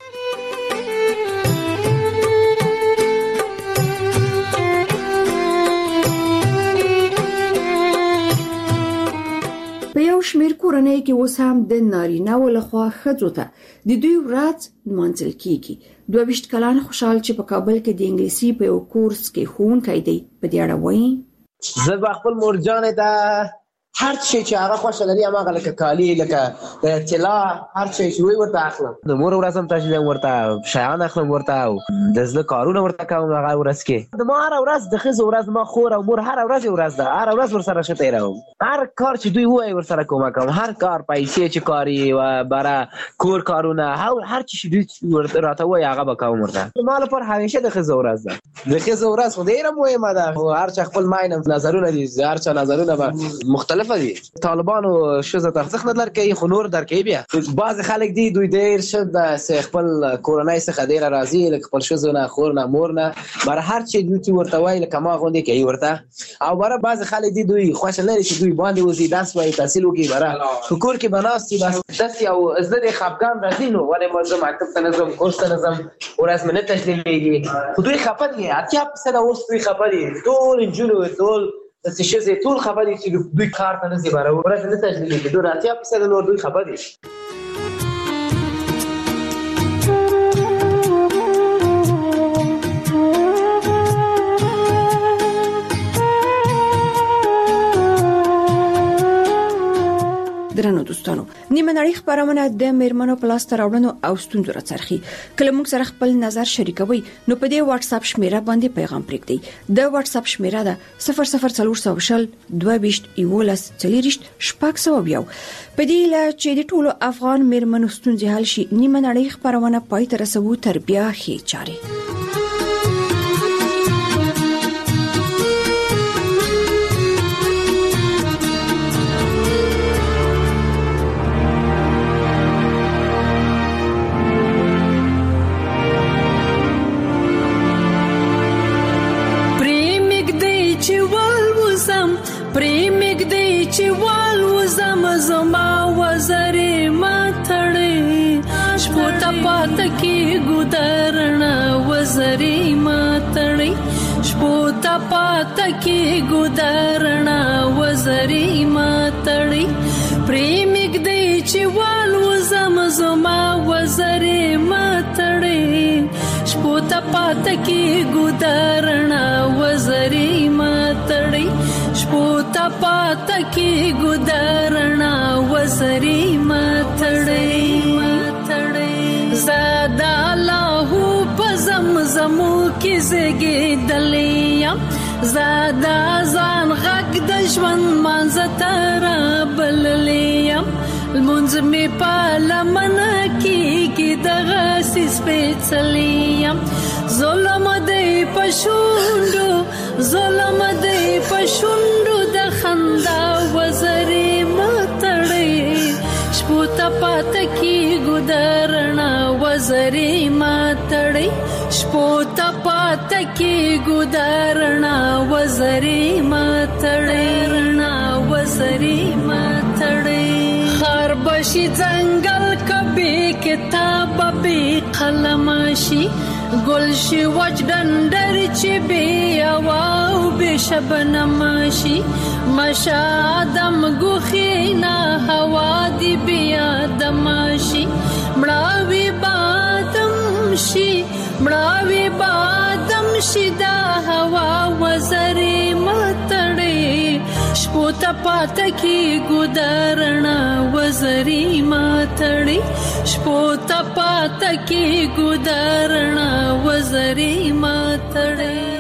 په یو شمېر کورنۍ کې اوس هم د نارینه‌و لخوا ښځو ته د دوی ورځ نمانځل کیږي. دوه ویشت کلن خوشحال چې په کابل کې د انګلیسي په یو کورس کې ښوونکی دی په دې اړه وایي زه به خپل مورجانې ته هر شي چې هغه خوښه لري هماغه لکه کالي لکه د طلا هر شي چې وي ورته اخلم. د مور ورځ هم تشویم ورته شیان اخلم ورته او د زړه کارونه ورته کوم هغه ورځ کې. د ما هره ورځ د ښځو ورځ ما خور او مور هره ورځ ورځ ده، هره ورځ ورسره ښه تېروم. هر کار چې دوی وایي ورسره کومک کوم، هر کار پیسې چې کاري و بره کور کارونه هر څه چې دوی راته وایي هغه به کوم ورته. ما لپاره همیشه د ښځو ورځ ده. د ښځو ورځ خو ډېره مهمه ده. هر چا خپل ماینه نظرونه دي، هر چا نظرونه به مختلف دي. طالبانو ښځو ته ارزښت نه درکوي خو نور درکوي. بیا بعضې خلک دي دوی ډېر ښه خپل کورنۍ څخه ډېره راضي، لکه خپل ښځو نه خور نه مور نه بره هر چې دوی چې ورته وایي لکه ما غوندې کوي ورته. او بره بعضې خلک دي دوی خوښه لري چې دوی باندې وځي درس وایي تحصیل وکړي، بره په کور کې به ناست وي بس داسې یو زه د خفګان راځي نو ولې زه مکتب ته نه ځم کورس ته نه ځم ورځ مې نه تشلیمېږي. خو دوی خفه دي، اتیا فیصده اوس دوی خفه دي. ټول نجونو ټول داسې ښځې ټول خفه دي چې دوی کار ته نه ځي، بره ورځ نه تشلیمېږي. دوی اتیا فیصده نور دوی خفه دي. درنو دوستانو، نیمه نړۍ خبرونه د میرمنو په لاس راوړنو او ستونزو راڅرخي. کله موږ سره خپل نظر شریکوي نو په دې واتس اپ شمیره باندې پیغام پرېږدئ. د واتس اپ شمیره ده صفر صفر څلور سوه شل دوه ویشت یولس څلوېښت شپږ سوه یو. په دې له چې د ټولو افغان میرمنو ستونزې حل شي نیمه نړۍ خبرونه پای ته رسوو تر بیا ښې چارې. پریمګ دی چې وال وزم زما وزرې ماتړې شپو ته پات کې ګودرنا وزرې ماتړې شپو ته پات کې ګودرنا وزرې ماتړې پریمګ دی چې وال وزم زما وزرې ماتړې شپو ته پات کې ګودرنا وزرې ماتړې شپو ته پات کې ګودرنا وزرې ماتړې زادا لاهو په زمزمو کې زګېدلې زادا ځان غږ د ژوند مانځ تر بللې المنځ مې په لمنه کې دغه سپېڅلې ظلم دی پښوندو ظلم دی پښوندو د خندا وزرې ماتړې شپو ته پات کې ګودرنا وزرې ماتړې شپو ته پات کې ګودرنا وزرې ماتړې وزرې ماتړې خار بشي ځنګل کبي کتاب به قلم شي گل شي وچ ډنډر چې بي او به شبنم شي مشادم غخینا هوا دی بیا دم شي مړاوي بادم شي مړاوي بادم شي دا هوا وزرې ماتړې شپو ته پات کې ګودرنا وزرې ماتړې شپو ته پات کې ګودرنا وزرې ماتړې